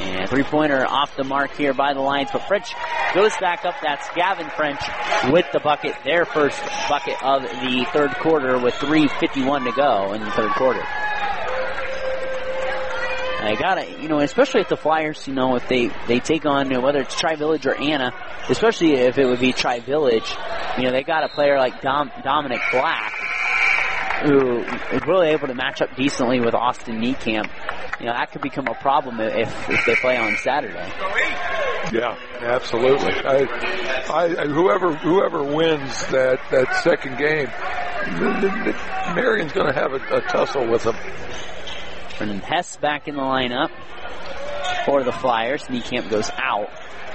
And three-pointer off the mark here by the Lions, but French goes back up. That's Gavin French with the bucket, their first bucket of the third quarter with three fifty-one to go in the third quarter. I gotta, you know, especially if the Flyers, you know, if they, they take on, you know, whether it's Tri-Village or Anna, especially if it would be Tri-Village, you know, they got a player like Dom, Dominic Black, who is really able to match up decently with Austin Niekamp. You know, that could become a problem if, if they play on Saturday. Yeah, absolutely. I, I, whoever, whoever wins that, that second game, Marion's going to have a, a tussle with them. Brendan Hess back in the lineup for the Flyers. Niekamp goes out.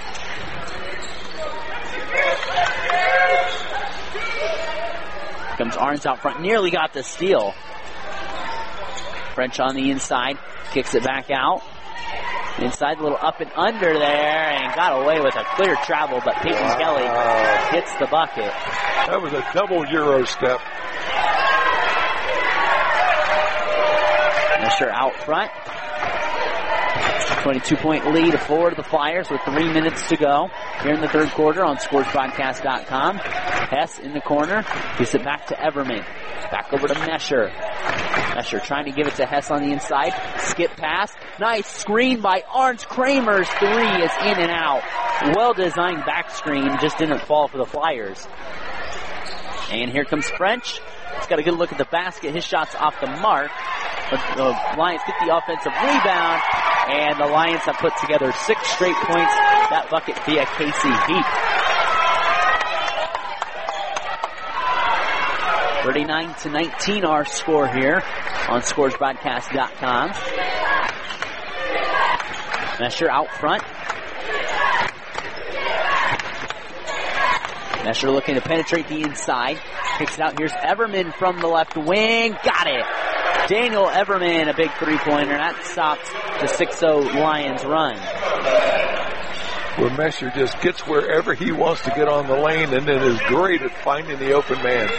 Comes Arns out front. Nearly got the steal. French on the inside. Kicks it back out. Inside, a little up and under there, and got away with a clear travel, but Peyton wow. Kelly hits the bucket. That was a double Euro step. Mesher out front. twenty-two point lead for the Flyers with three minutes to go here in the third quarter on scores broadcast dot com. Hess in the corner. Gives it back to Everman. Back over to Mesher. Mesher trying to give it to Hess on the inside. Skip pass. Nice screen by Arns. Kramer's three is in and out. Well-designed back screen. Just didn't fall for the Flyers. And here comes French. He's got a good look at the basket. His shot's off the mark. But the Lions get the offensive rebound. And the Lions have put together six straight points. That bucket via Casey Heap. thirty-nine to nineteen our score here on scores broadcast dot com. Mesher out front. Mesher looking to penetrate the inside. Kicks it out. Here's Everman from the left wing. Got it. Daniel Everman, a big three-pointer. That stops the six oh Lions run. Where Mesher just gets wherever he wants to get on the lane and then is great at finding the open man.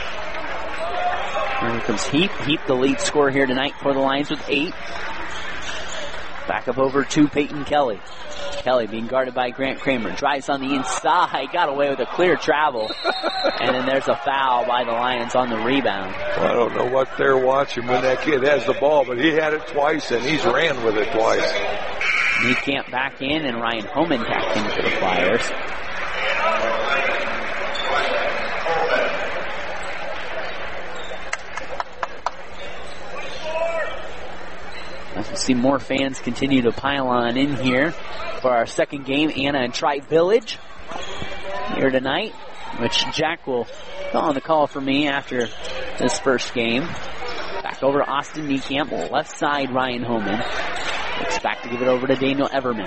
Here comes Heap. Heap, the lead scorer here tonight for the Lions with eight. Back up over to Peyton Kelly. Kelly being guarded by Grant Kramer. Drives on the inside. Got away with a clear travel. And then there's a foul by the Lions on the rebound. Well, I don't know what they're watching when that kid has the ball, but he had it twice and he's ran with it twice. Niekamp back in and Ryan Homan back in for the Flyers. As we see more fans continue to pile on in here for our second game, Anna and Tri-Village here tonight, which Jack will go on the call for me after this first game. Back over to Austin Niekamp, left side Ryan Homan. Looks back to give it over to Daniel Everman.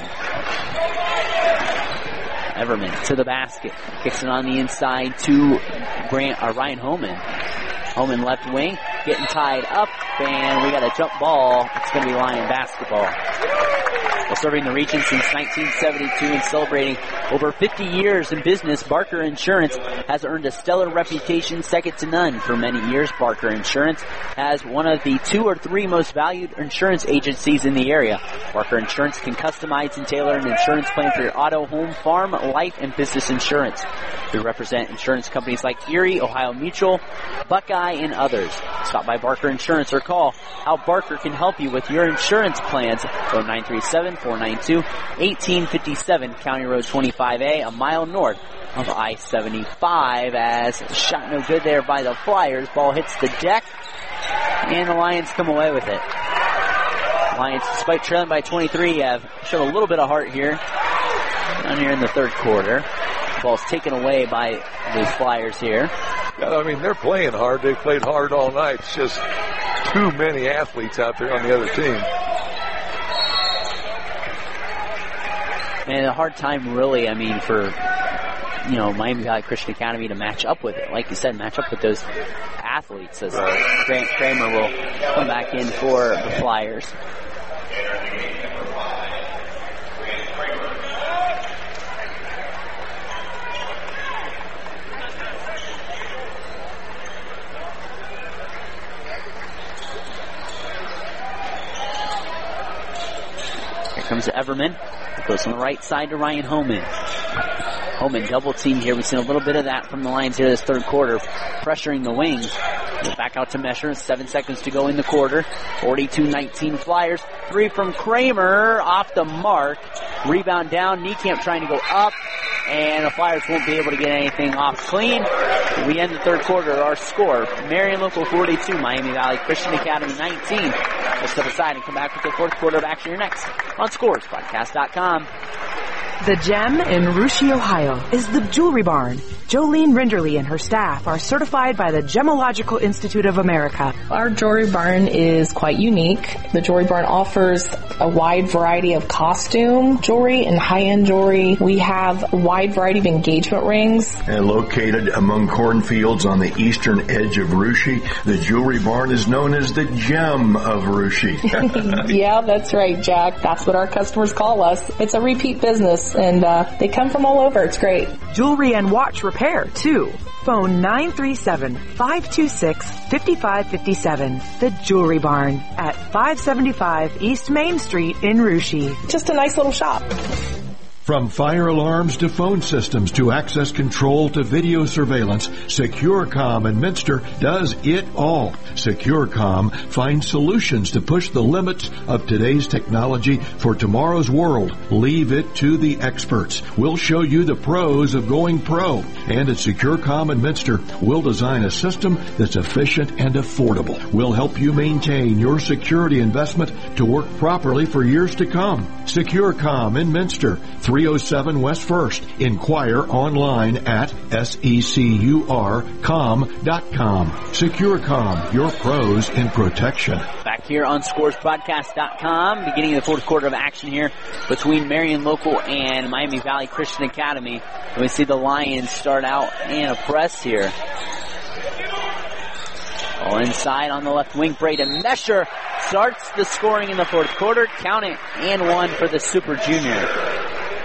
Everman to the basket. Kicks it on the inside to Grant, uh, Ryan Homan. Homan left wing, getting tied up, and we got a jump ball. It's going to be Lion basketball. Well, serving the region since nineteen seventy-two and celebrating over fifty years in business, Barker Insurance has earned a stellar reputation second to none. For many years, Barker Insurance has one of the two or three most valued insurance agencies in the area. Barker Insurance can customize and tailor an insurance plan for your auto, home, farm, life, and business insurance. We represent insurance companies like Erie, Ohio Mutual, Buckeye, and others. Stop by Barker Insurance or call how Barker can help you with your insurance plans. Go nine three seven, four nine two, one eight five seven, County Road twenty-five A, a mile north of I seventy-five. As shot no good there by the Flyers. Ball hits the deck, and the Lions come away with it. Lions, despite trailing by twenty-three, have shown a little bit of heart here down here in the third quarter. Ball's taken away by the Flyers here. Yeah, I mean, they're playing hard. They've played hard all night. It's just too many athletes out there on the other team. And a hard time, really, I mean, for, you know, Miami Valley Christian Academy to match up with it. Like you said, match up with those athletes. As right. Grant Kramer will come back in for the Flyers. Comes Here's Everman. It goes on the right side to Ryan Homan. Homan double teamed here. We've seen a little bit of that from the Lions here this third quarter, pressuring the wings. Back out to Mesher. Seven seconds to go in the quarter. forty-two nineteen Flyers. Three from Kramer off the mark. Rebound down. Niekamp trying to go up. And the Flyers won't be able to get anything off clean. We end the third quarter. Our score, Marion Local forty-two, Miami Valley Christian Academy nineteen. We'll step aside and come back with the fourth quarter of action here next on Scores Broadcast dot com. The Gem in Russia, Ohio is the Jewelry Barn. Jolene Rinderly and her staff are certified by the Gemological Institute of America. Our Jewelry Barn is quite unique. The Jewelry Barn offers a wide variety of costume jewelry and high-end jewelry. We have a wide variety of engagement rings. And located among cornfields on the eastern edge of Russia, the Jewelry Barn is known as the Gem of Russia. Yeah, that's right, Jack. That's what our customers call us. It's a repeat business, and uh, they come from all over. It's great. Jewelry and watch repair, too. Phone nine three seven, five two six, five five five seven. The Jewelry Barn at five seventy-five East Main Street in Russia. Just a nice little shop. From fire alarms to phone systems to access control to video surveillance, SecureCom in Minster does it all. SecureCom finds solutions to push the limits of today's technology for tomorrow's world. Leave it to the experts. We'll show you the pros of going pro. And at SecureCom in Minster, we'll design a system that's efficient and affordable. We'll help you maintain your security investment to work properly for years to come. SecureCom in Minster, three oh seven West First. Inquire online at secur com dot com. SecureCom, your pros in protection. Back here on Scores Broadcast dot com, beginning of the fourth quarter of action here between Marion Local and Miami Valley Christian Academy. And we see the Lions start out in a press here. All inside on the left wing, Braden Mesher starts the scoring in the fourth quarter. Count it, and one for the Super Junior.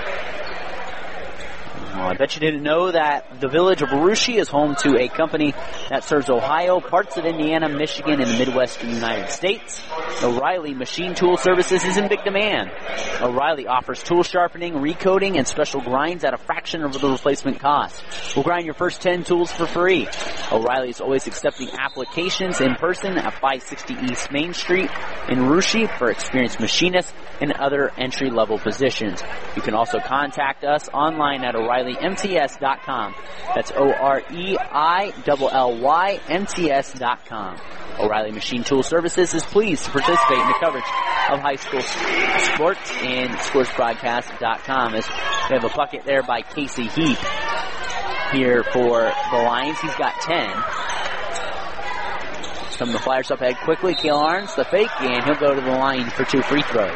Well, I bet you didn't know that the village of Russia is home to a company that serves Ohio, parts of Indiana, Michigan, and the Midwestern United States. O'Reilly Machine Tool Services is in big demand. O'Reilly offers tool sharpening, recoding, and special grinds at a fraction of the replacement cost. We'll grind your first ten tools for free. O'Reilly is always accepting applications in person at five sixty East Main Street in Russia for experienced machinists and other entry-level positions. You can also contact us online at O'Reilly M T S dot com. That's O R E I L L Y M T S dot com. O'Reilly Machine Tool Services is pleased to participate in the coverage of high school sports in Scores Broadcast dot com. As we have a bucket there by Casey Heap here for the Lions. He's got ten. Some of the Flyers up ahead quickly. Cale Arns, the fake, and he'll go to the line for two free throws.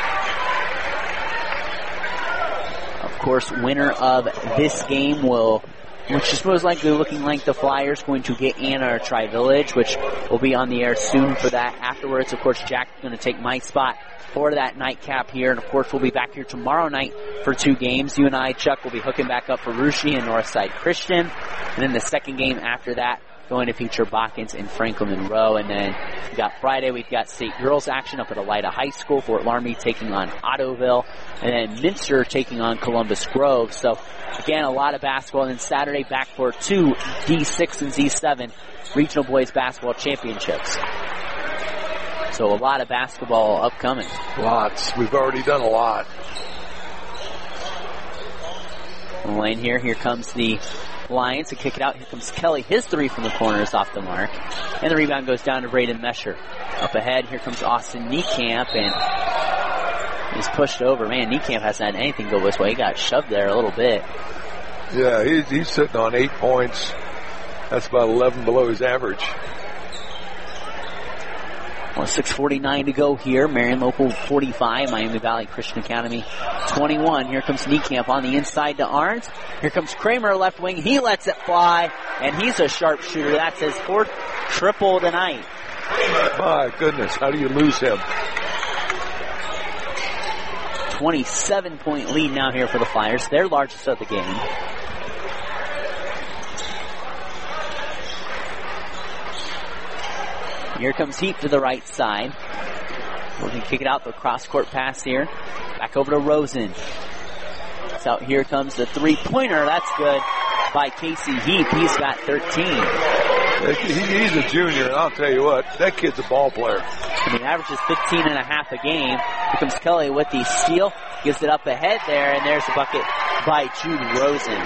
Of course, winner of this game will, which is most likely looking like the Flyers, going to get Anna or Tri-Village, which will be on the air soon for that. Afterwards, of course, Jack's going to take my spot for that nightcap here. And, of course, we'll be back here tomorrow night for two games. You and I, Chuck, will be hooking back up for Russia and Northside Christian. And then the second game after that, going to feature Botkins and Franklin Monroe. And then we got Friday, we've got state girls action up at Elida High School. Fort Laramie taking on Ottoville. And then Minster taking on Columbus Grove. So, again, a lot of basketball. And then Saturday, back for two D six and D seven Regional Boys Basketball Championships. So a lot of basketball upcoming. Lots. We've already done a lot. Lane here. Here comes the Lions to kick it out. Here comes Kelly. His three from the corner is off the mark. And the rebound goes down to Braden Mesher. Up ahead, here comes Austin Niekamp, and he's pushed over. Man, Niekamp hasn't had anything go this way. He got shoved there a little bit. Yeah, he's, he's sitting on eight points. That's about eleven below his average. Well, six forty-nine to go here. Marion Local forty-five, Miami Valley Christian Academy twenty-one. Here comes Niekamp on the inside to Arns. Here comes Kramer, left wing. He lets it fly, and he's a sharpshooter. That's his fourth triple tonight. My goodness, how do you lose him? twenty-seven point lead now here for the Flyers. Their largest of the game. Here comes Heap to the right side. We're going to kick it out, the cross-court pass here. Back over to Rosen. So here comes the three-pointer. That's good by Casey Heath. He's got thirteen. He's a junior, and I'll tell you what, that kid's a ball player. I mean, averages fifteen and a half a game. Here comes Kelly with the steal. Gives it up ahead there, and there's the bucket by Jude Rosen.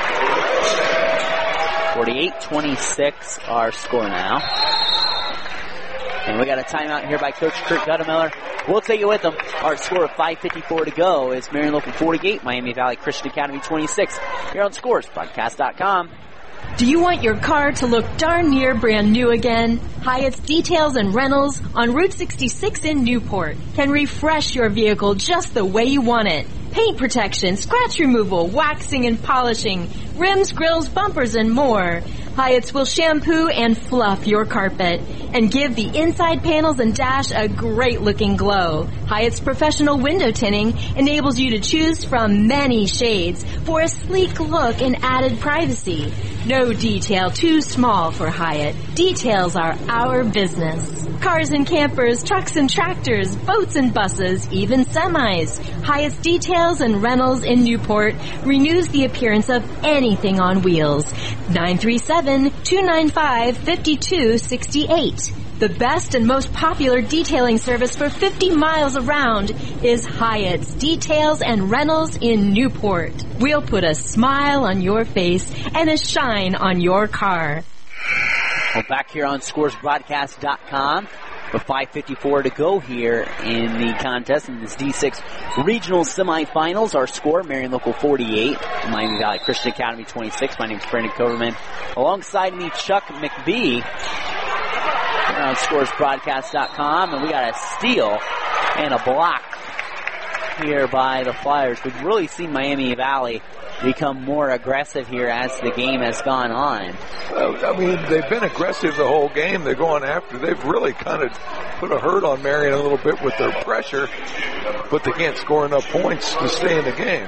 forty-eight twenty-six our score now. And we got a timeout here by Coach Kurt Guttemiller. We'll take it with them. Our score of five fifty-four to go is Marion Local forty-eight, Miami Valley Christian Academy twenty-six. Here on Scores Broadcast dot com. Do you want your car to look darn near brand new again? Hyatt's Details and Rentals on Route sixty-six in Newport can refresh your vehicle just the way you want it. Paint protection, scratch removal, waxing and polishing, rims, grills, bumpers, and more. Hyatt's will shampoo and fluff your carpet and give the inside panels and dash a great looking glow. Hyatt's professional window tinting enables you to choose from many shades for a sleek look and added privacy. No detail too small for Hyatt. Details are our business. Cars and campers, trucks and tractors, boats and buses, even semis. Hyatt's Details and Rentals in Newport renews the appearance of anything on wheels. nine three seven, two nine five, five two six eight. The best and most popular detailing service for fifty miles around is Hyatt's Details and Rentals in Newport. We'll put a smile on your face and a shine on your car. Well, back here on Scores Broadcast dot com with five fifty-four to go here in the contest in this D six regional semifinals. Our score, Marion Local forty-eight, Miami Valley Christian Academy twenty-six. My name is Brandon Coverman. Alongside me, Chuck McBee. We're on Scores Broadcast dot com, and we got a steal and a block here by the Flyers. We've really seen Miami Valley become more aggressive here as the game has gone on. Uh, I mean, they've been aggressive the whole game. They're going after. They've really kind of put a hurt on Marion a little bit with their pressure, but they can't score enough points to stay in the game.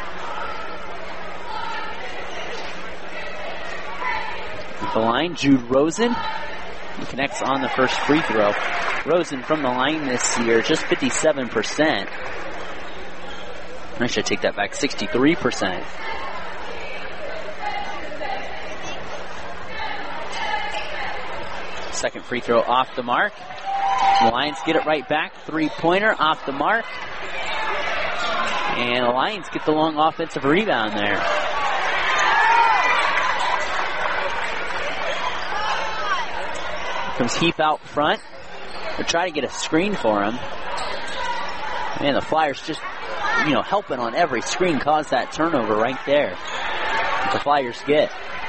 At the line, Jude Rosen. He connects on the first free throw. Rosen from the line this year, just fifty-seven percent. I should take that back, sixty-three percent. Second free throw off the mark. The Lions get it right back. Three-pointer off the mark. And the Lions get the long offensive rebound there. Comes Heath out front. They're trying to get a screen for him. Man, the Flyers just, you know, helping on every screen caused that turnover right there. The Flyers get.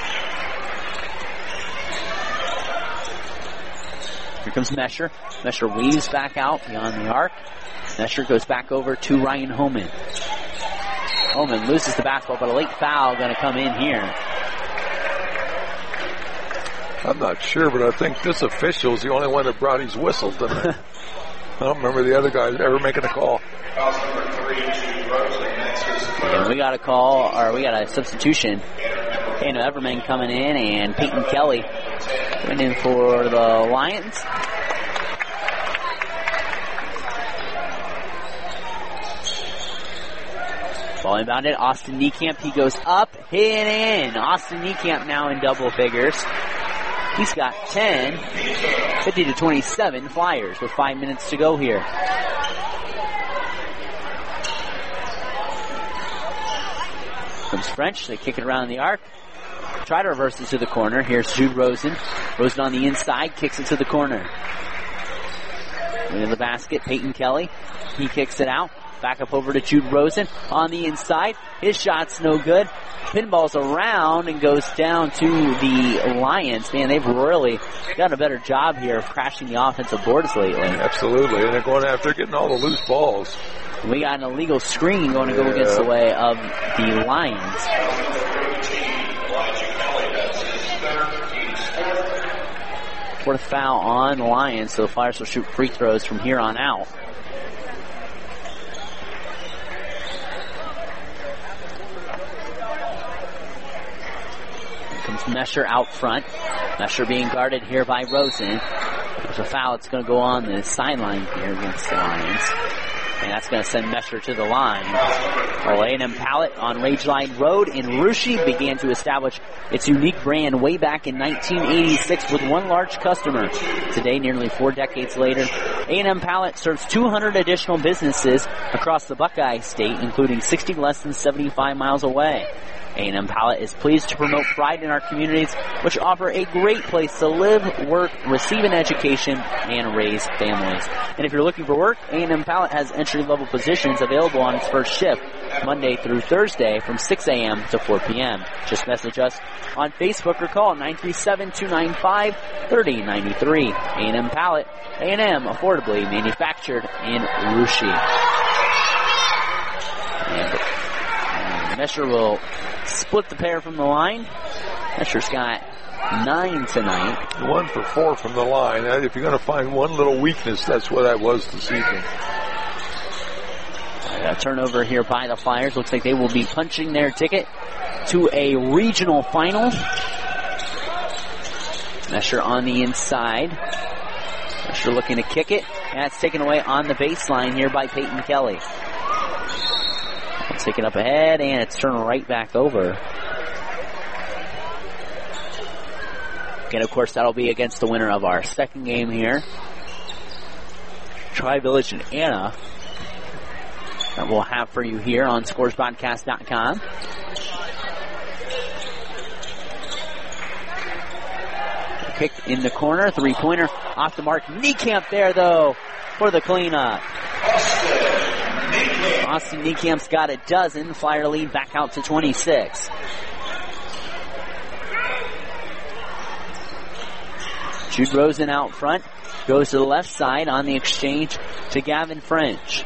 Here comes Mesher. Mesher weaves back out beyond the arc. Mesher goes back over to Ryan Homan. Homan loses the basketball, but a late foul going to come in here. I'm not sure, but I think this official is the only one that brought his whistle tonight. I don't remember the other guys ever making a call. And we got a call, or we got a substitution. Dana Everman coming in, and Peyton Kelly coming in for the Lions. Ball inbounded, Austin Niekamp, he goes up, hit in. Austin Niekamp now in double figures. He's got ten, fifty to twenty-seven Flyers with five minutes to go here. Comes French, they kick it around the arc. Try to reverse it to the corner. Here's Jude Rosen. Rosen on the inside, kicks it to the corner. Into the basket, Peyton Kelly. He kicks it out. Back up over to Jude Rosen on the inside. His shot's no good. Pinballs around and goes down to the Lions. Man, they've really done a better job here of crashing the offensive boards lately. Absolutely, and they're going after getting all the loose balls. We got an illegal screen going to go yeah. against the way of the Lions. Fourth foul on the Lions, so the Flyers will shoot free throws from here on out. Comes Mesher out front. Mesher being guarded here by Rosen. There's a foul that's going to go on the sideline here against the Lions. And that's going to send Mesher to the line. Well, A and M Pallet on Rangeline Road in Russia began to establish its unique brand way back in nineteen eighty-six with one large customer. Today, nearly four decades later, A and M Pallet serves two hundred additional businesses across the Buckeye State, including sixty less than seventy-five miles away. A and M Pallet is pleased to promote pride in our communities, which offer a great place to live, work, receive an education, and raise families. And if you're looking for work, A and M Pallet has entry-level positions available on its first shift, Monday through Thursday from six a.m. to four p.m. Just message us on Facebook or call nine three seven, two nine five, three oh nine three. A and M Pallet, A and M, affordably manufactured in Russia. And Mesher will split the pair from the line. Mesher's got nine tonight. One for four from the line. If you're going to find one little weakness, that's what that was this evening. A turnover here by the Flyers. Looks like they will be punching their ticket to a regional final. Mesher on the inside. Mesher looking to kick it. And it's taken away on the baseline here by Peyton Kelly. Take it up ahead, and it's turned right back over. And, of course, that'll be against the winner of our second game here. Tri-Village and Anna. That we'll have for you here on scores broadcast dot com. Kick in the corner, three-pointer off the mark. Niekamp there, though, for the cleanup. Austin Niekamp's got a dozen. Flyer lead back out to twenty-six. Jude Rosen out front. Goes to the left side on the exchange to Gavin French.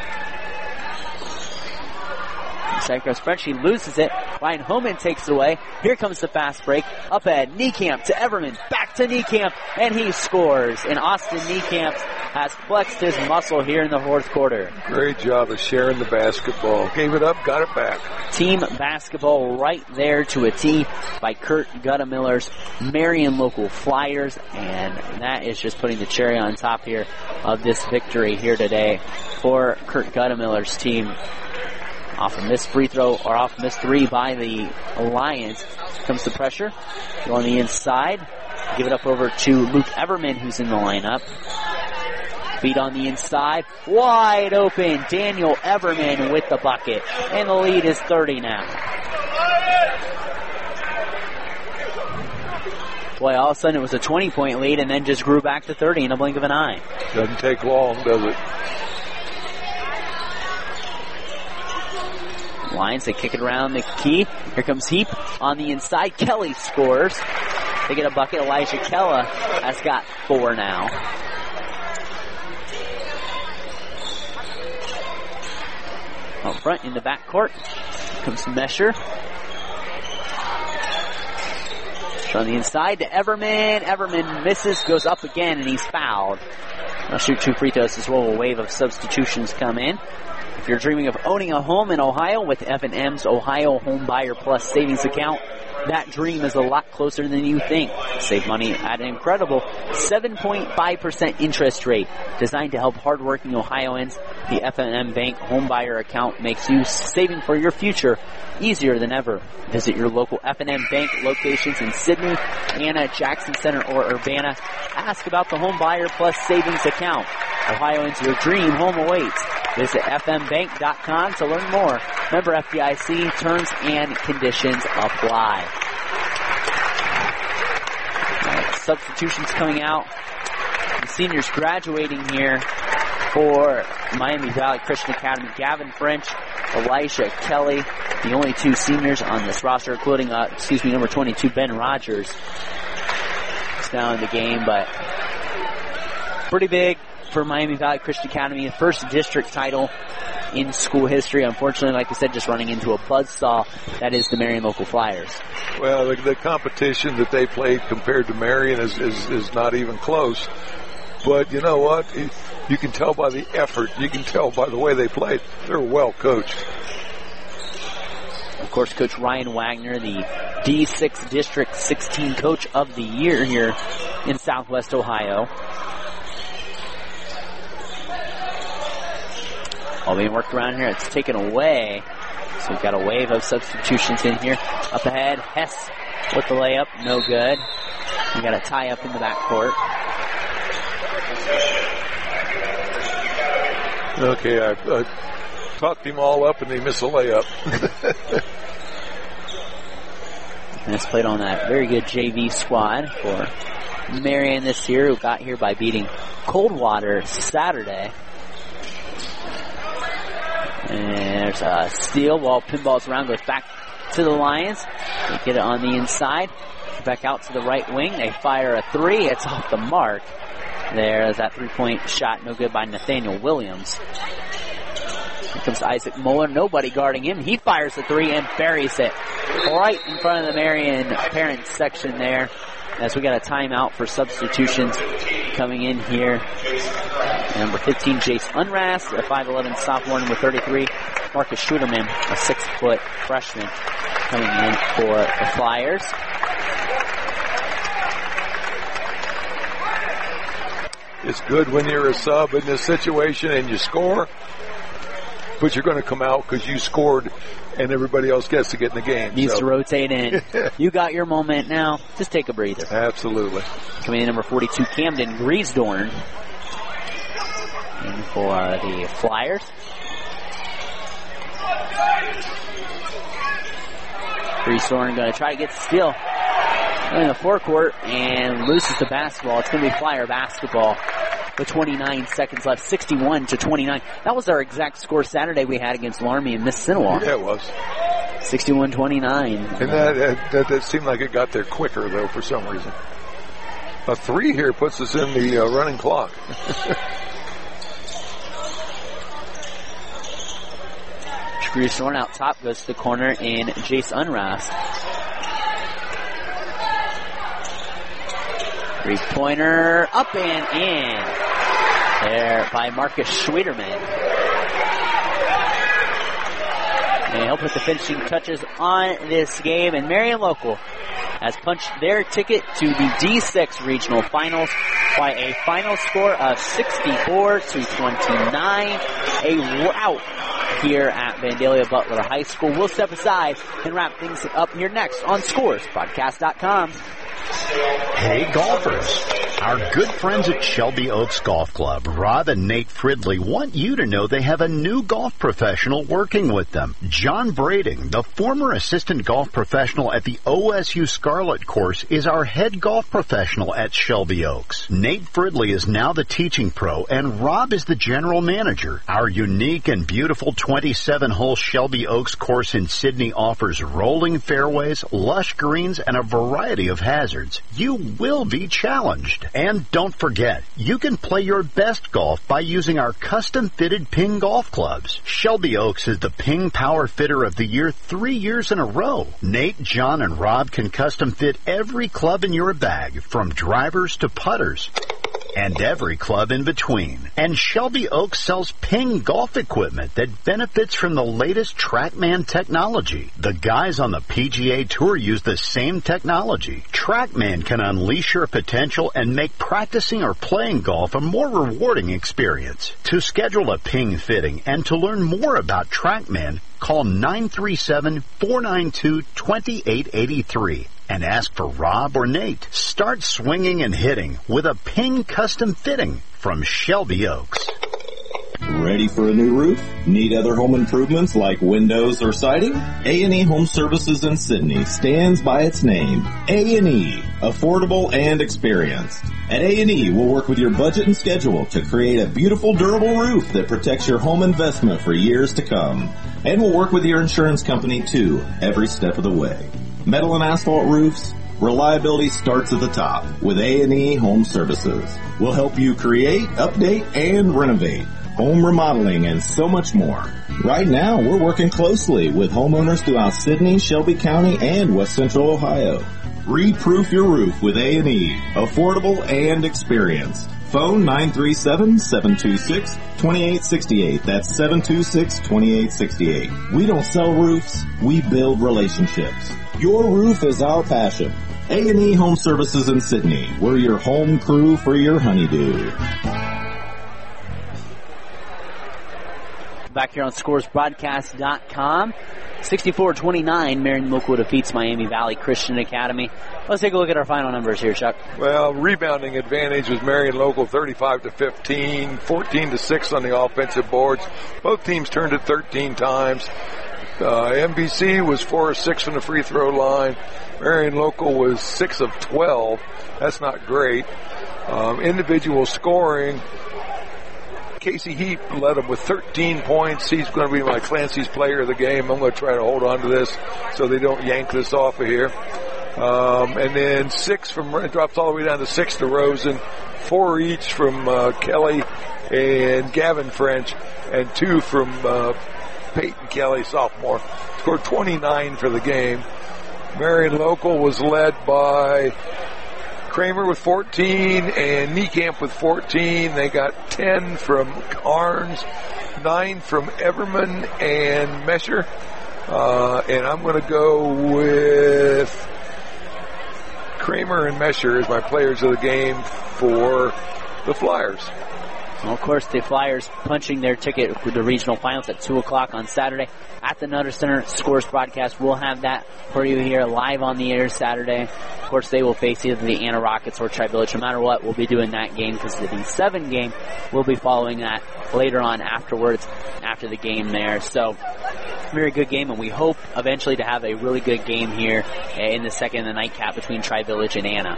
Cypress French, he loses it. Ryan Homan takes it away. Here comes the fast break. Up ahead, Niekamp to Everman. Back to Niekamp, and he scores. And Austin Niekamp has flexed his muscle here in the fourth quarter. Great job of sharing the basketball. Gave it up, got it back. Team basketball right there to a T by Kurt Guttemiller's Marion Local Flyers. And that is just putting the cherry on top here of this victory here today for Kurt Guttemiller's team. Off a missed free throw, or off a missed three by the Lions. Comes the pressure. Go on the inside. Give it up over to Luke Everman, who's in the lineup. Feed on the inside. Wide open. Daniel Everman with the bucket. And the lead is thirty now. Boy, all of a sudden it was a twenty-point lead and then just grew back to thirty in a blink of an eye. Doesn't take long, does it? Lions, they kick it around the key. Here comes Heap on the inside. Kelly scores. They get a bucket. Elijah Kella has got four now. Up front in the backcourt comes Mesher. On the inside to Everman. Everman misses, goes up again, and he's fouled. I'll shoot two free throws as well. A wave of substitutions come in. If you're dreaming of owning a home in Ohio with F and M's Ohio Home Buyer Plus savings account, that dream is a lot closer than you think. Save money at an incredible seven point five percent interest rate. Designed to help hardworking Ohioans, the F and M Bank Home Buyer account makes you saving for your future easier than ever. Visit your local F and M Bank locations in Sidney, Anna, Jackson Center, or Urbana. Ask about the Home Buyer Plus savings account. Ohioans, your dream home awaits. Visit f m bank dot com to learn more. Member F D I C, terms and conditions apply. Right, substitutions coming out. The seniors graduating here for Miami Valley Christian Academy. Gavin French, Elijah Kelly, the only two seniors on this roster, including, uh, excuse me, number twenty-two, Ben Rogers. He's now in the game, but pretty big for Miami Valley Christian Academy. The first district title in school history. Unfortunately, like I said, just running into a buzzsaw. That is the Marion Local Flyers. Well, the, the competition that they played compared to Marion is, is, is not even close. But you know what? You can tell by the effort. You can tell by the way they played. They're well coached. Of course, Coach Ryan Wagner, the D six District sixteen Coach of the Year here in Southwest Ohio. All being worked around here. It's taken away. So we've got a wave of substitutions in here. Up ahead, Hess with the layup. No good. We got a tie up in the backcourt. Okay, I uh, talked him all up and they miss a layup. And it's played on that very good J V squad for Marion this year, who got here by beating Coldwater Saturday. And there's a steal while pinballs around, goes back to the Lions. They get it on the inside. Back out to the right wing. They fire a three. It's off the mark. There's that three-point shot, no good by Nathaniel Williams. Here comes Isaac Muller. Nobody guarding him. He fires the three and buries it right in front of the Marion parents section there. As we got a timeout for substitutions coming in here. Number fifteen, Jace Unrast, a five eleven sophomore. Number thirty-three, Marcus Schuderman, a six-foot freshman, coming in for the Flyers. It's good when you're a sub in this situation and you score, but you're going to come out because you scored and everybody else gets to get in the game. Needs so. to rotate in. You got your moment now. Just take a breather. Absolutely. Coming in number forty-two, Camden Griesdorn. In for the Flyers. Griesdorn going to try to get the steal in the forecourt and loses the basketball. It's going to be Flyer basketball with twenty-nine seconds left, sixty-one to twenty-nine. That was our exact score Saturday we had against Laramie and Miss Sinnowalk. Yeah, it was. sixty-one twenty-nine. And that, that, that seemed like it got there quicker, though, for some reason. A three here puts us in the uh, running clock. Griesdorn out top, goes to the corner in Jace Unrast. Three-pointer up and in. There by Marcus Schwederman. And he'll put the finishing touches on this game. And Marion Local has punched their ticket to the D six Regional Finals by a final score of sixty-four to twenty-nine. A rout here at Vandalia Butler High School. We'll step aside and wrap things up here next on Scores Broadcast dot com. Hey golfers, our good friends at Shelby Oaks Golf Club, Rob and Nate Fridley, want you to know they have a new golf professional working with them. John Brading, the former assistant golf professional at the O S U Scarlet course, is our head golf professional at Shelby Oaks. Nate Fridley is now the teaching pro, and Rob is the general manager. Our unique and beautiful twenty-seven hole Shelby Oaks course in Sydney offers rolling fairways, lush greens, and a variety of hazards. You will be challenged. And don't forget, you can play your best golf by using our custom-fitted Ping golf clubs. Shelby Oaks is the Ping Power Fitter of the Year three years in a row. Nate, John, and Rob can custom fit every club in your bag, from drivers to putters, and every club in between. And Shelby Oaks sells Ping golf equipment that benefits from the latest TrackMan technology. The guys on the P G A Tour use the same technology. TrackMan can unleash your potential and make practicing or playing golf a more rewarding experience. To schedule a Ping fitting and to learn more about TrackMan, call nine three seven, four nine two, two eight eight three. And ask for Rob or Nate. Start swinging and hitting with a Ping custom fitting from Shelby Oaks. Ready for a new roof? Need other home improvements like windows or siding? A and E Home Services in Sydney stands by its name. A and E, affordable and experienced. At A and E, we'll work with your budget and schedule to create a beautiful, durable roof that protects your home investment for years to come. And we'll work with your insurance company too, every step of the way. Metal and asphalt roofs, reliability starts at the top with A and E Home Services. We'll help you create, update, and renovate, home remodeling, and so much more. Right now, we're working closely with homeowners throughout Sydney, Shelby County, and West Central Ohio. Re-proof your roof with A and E, affordable and experienced. Phone nine three seven, seven two six, two eight six eight. That's seven two six, two eight six eight. We don't sell roofs, we build relationships. Your roof is our passion. A and E Home Services in Sydney. We're your home crew for your honeydew. back here on scores broadcast dot com. sixty-four twenty-nine, Marion Local defeats Miami Valley Christian Academy. Let's take a look at our final numbers here, Chuck. Well, rebounding advantage was Marion Local thirty-five to fifteen, fourteen to six on the offensive boards. Both teams turned it thirteen times. Uh, M V C was four of six from the free throw line. Marion Local was six of twelve. That's not great. Um, individual scoring, Casey Heap led them with thirteen points. He's going to be my Clancy's player of the game. I'm going to try to hold on to this so they don't yank this off of here. Um, and then six from, it drops all the way down to six to Rosen, four each from uh, Kelly and Gavin French, and two from uh, Peyton Kelly, sophomore. Scored twenty-nine for the game. Marion Local was led by Kramer with fourteen and Niekamp with fourteen. They got ten from Arns, nine from Everman and Mesher. Uh, and I'm going to go with Kramer and Mesher as my players of the game for the Flyers. Well, of course, the Flyers punching their ticket with the regional finals at two o'clock on Saturday at the Nutter Center. Scores broadcast. We'll have that for you here live on the air Saturday. Of course, they will face either the Anna Rockets or Tri-Village. No matter what, we'll be doing that game because the D seven game will be following that later on afterwards, after the game there. So, very good game, and we hope eventually to have a really good game here in the second of the nightcap between Tri-Village and Anna.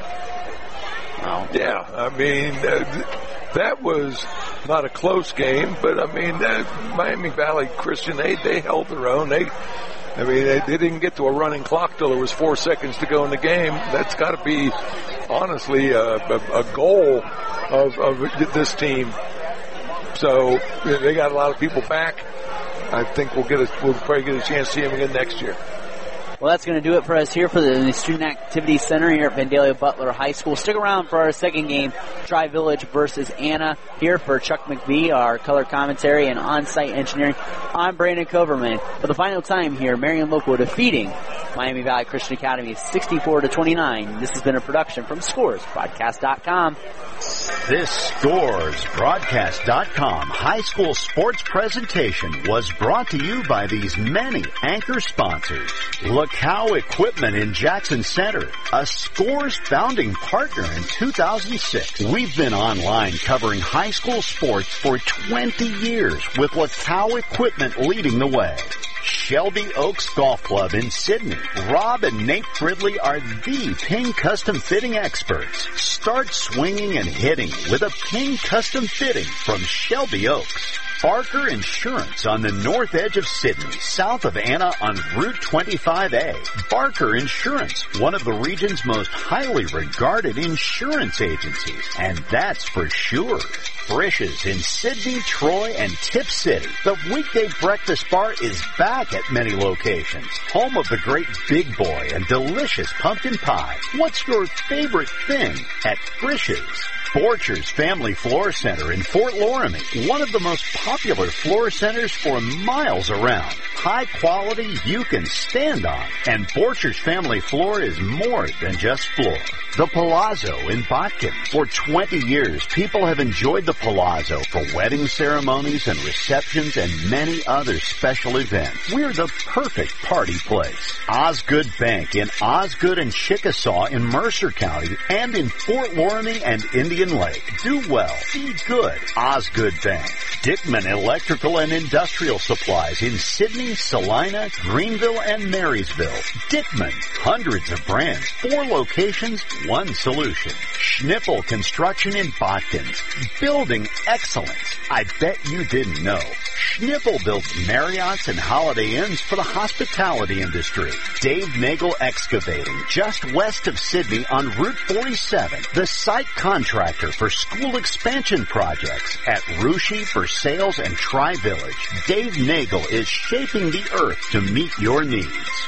Wow. Yeah, I mean, uh, that was not a close game, but I mean, uh, Miami Valley Christian, they, they held their own. They, I mean, they, they didn't get to a running clock till there was four seconds to go in the game. That's got to be, honestly, a, a, a goal of, of this team. So they got a lot of people back. I think we'll get a, we'll probably get a chance to see them again next year. Well, that's going to do it for us here for the Student Activity Center here at Vandalia Butler High School. Stick around for our second game, Tri-Village versus Anna. Here for Chuck McBee, our color commentary and on-site engineering, I'm Brandon Coverman. For the final time here, Marion Local defeating Miami Valley Christian Academy sixty-four to twenty-nine. This has been a production from scores broadcast dot com. This scores broadcast dot com high school sports presentation was brought to you by these many anchor sponsors. Lacow Equipment in Jackson Center, a Scores founding partner in two thousand six. We've been online covering high school sports for twenty years with Lacow Equipment leading the way. Shelby Oaks Golf Club in Sydney. Rob and Nate Fridley are the Ping Custom Fitting experts. Start swinging and hitting with a Ping Custom Fitting from Shelby Oaks. Barker Insurance on the north edge of Sydney, south of Anna on Route twenty-five A. Barker Insurance, one of the region's most highly regarded insurance agencies. And that's for sure. Frisch's in Sydney, Troy, and Tip City. The weekday breakfast bar is back at many locations. Home of the great Big Boy and delicious pumpkin pie. What's your favorite thing at Frisch's? Borchers Family Floor Center in Fort Loramie, one of the most popular floor centers for miles around. High quality you can stand on. And Borchers Family Floor is more than just floor. The Palazzo in Botkin. For twenty years, people have enjoyed the Palazzo for wedding ceremonies and receptions and many other special events. We're the perfect party place. Osgood Bank in Osgood and Chickasaw in Mercer County and in Fort Loramie and Indian Lake. Do well. Be good. Osgood Bank. Dickman Electrical and Industrial Supplies in Sydney, Salina, Greenville, and Marysville. Dickman. Hundreds of brands. Four locations. One solution. Schnippel Construction in Botkins. Building excellence. I bet you didn't know. Schnippel builds Marriotts and Holiday Inns for the hospitality industry. Dave Nagel Excavating, just west of Sydney on Route forty-seven. The site contractor for school expansion projects at Rushi for sales and Tri-Village. Dave Nagel is shaping the earth to meet your needs.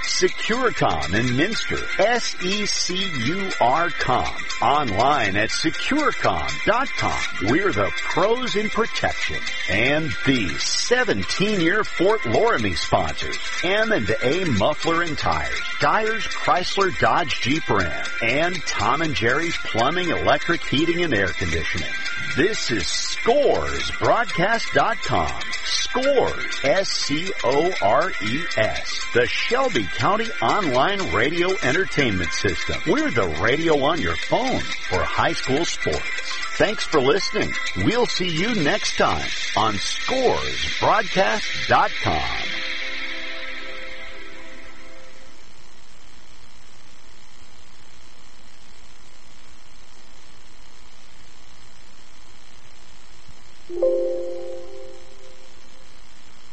Securicom in Minster. S E C U R com. Online at securicom dot com. We're the pros in protection. And the seventeen-year Fort Loramie sponsors, M and A Muffler and Tires, Dyer's Chrysler Dodge Jeep Ram, and Tom and Jerry's Plumbing, Electric, Heating, and Air Conditioning. This is Scores Broadcast dot com. Scores, S C O R E S. The Shelby County Online Radio Entertainment System. We're the radio on your phone for high school sports. Thanks for listening. We'll see you next time on Scores Broadcast dot com.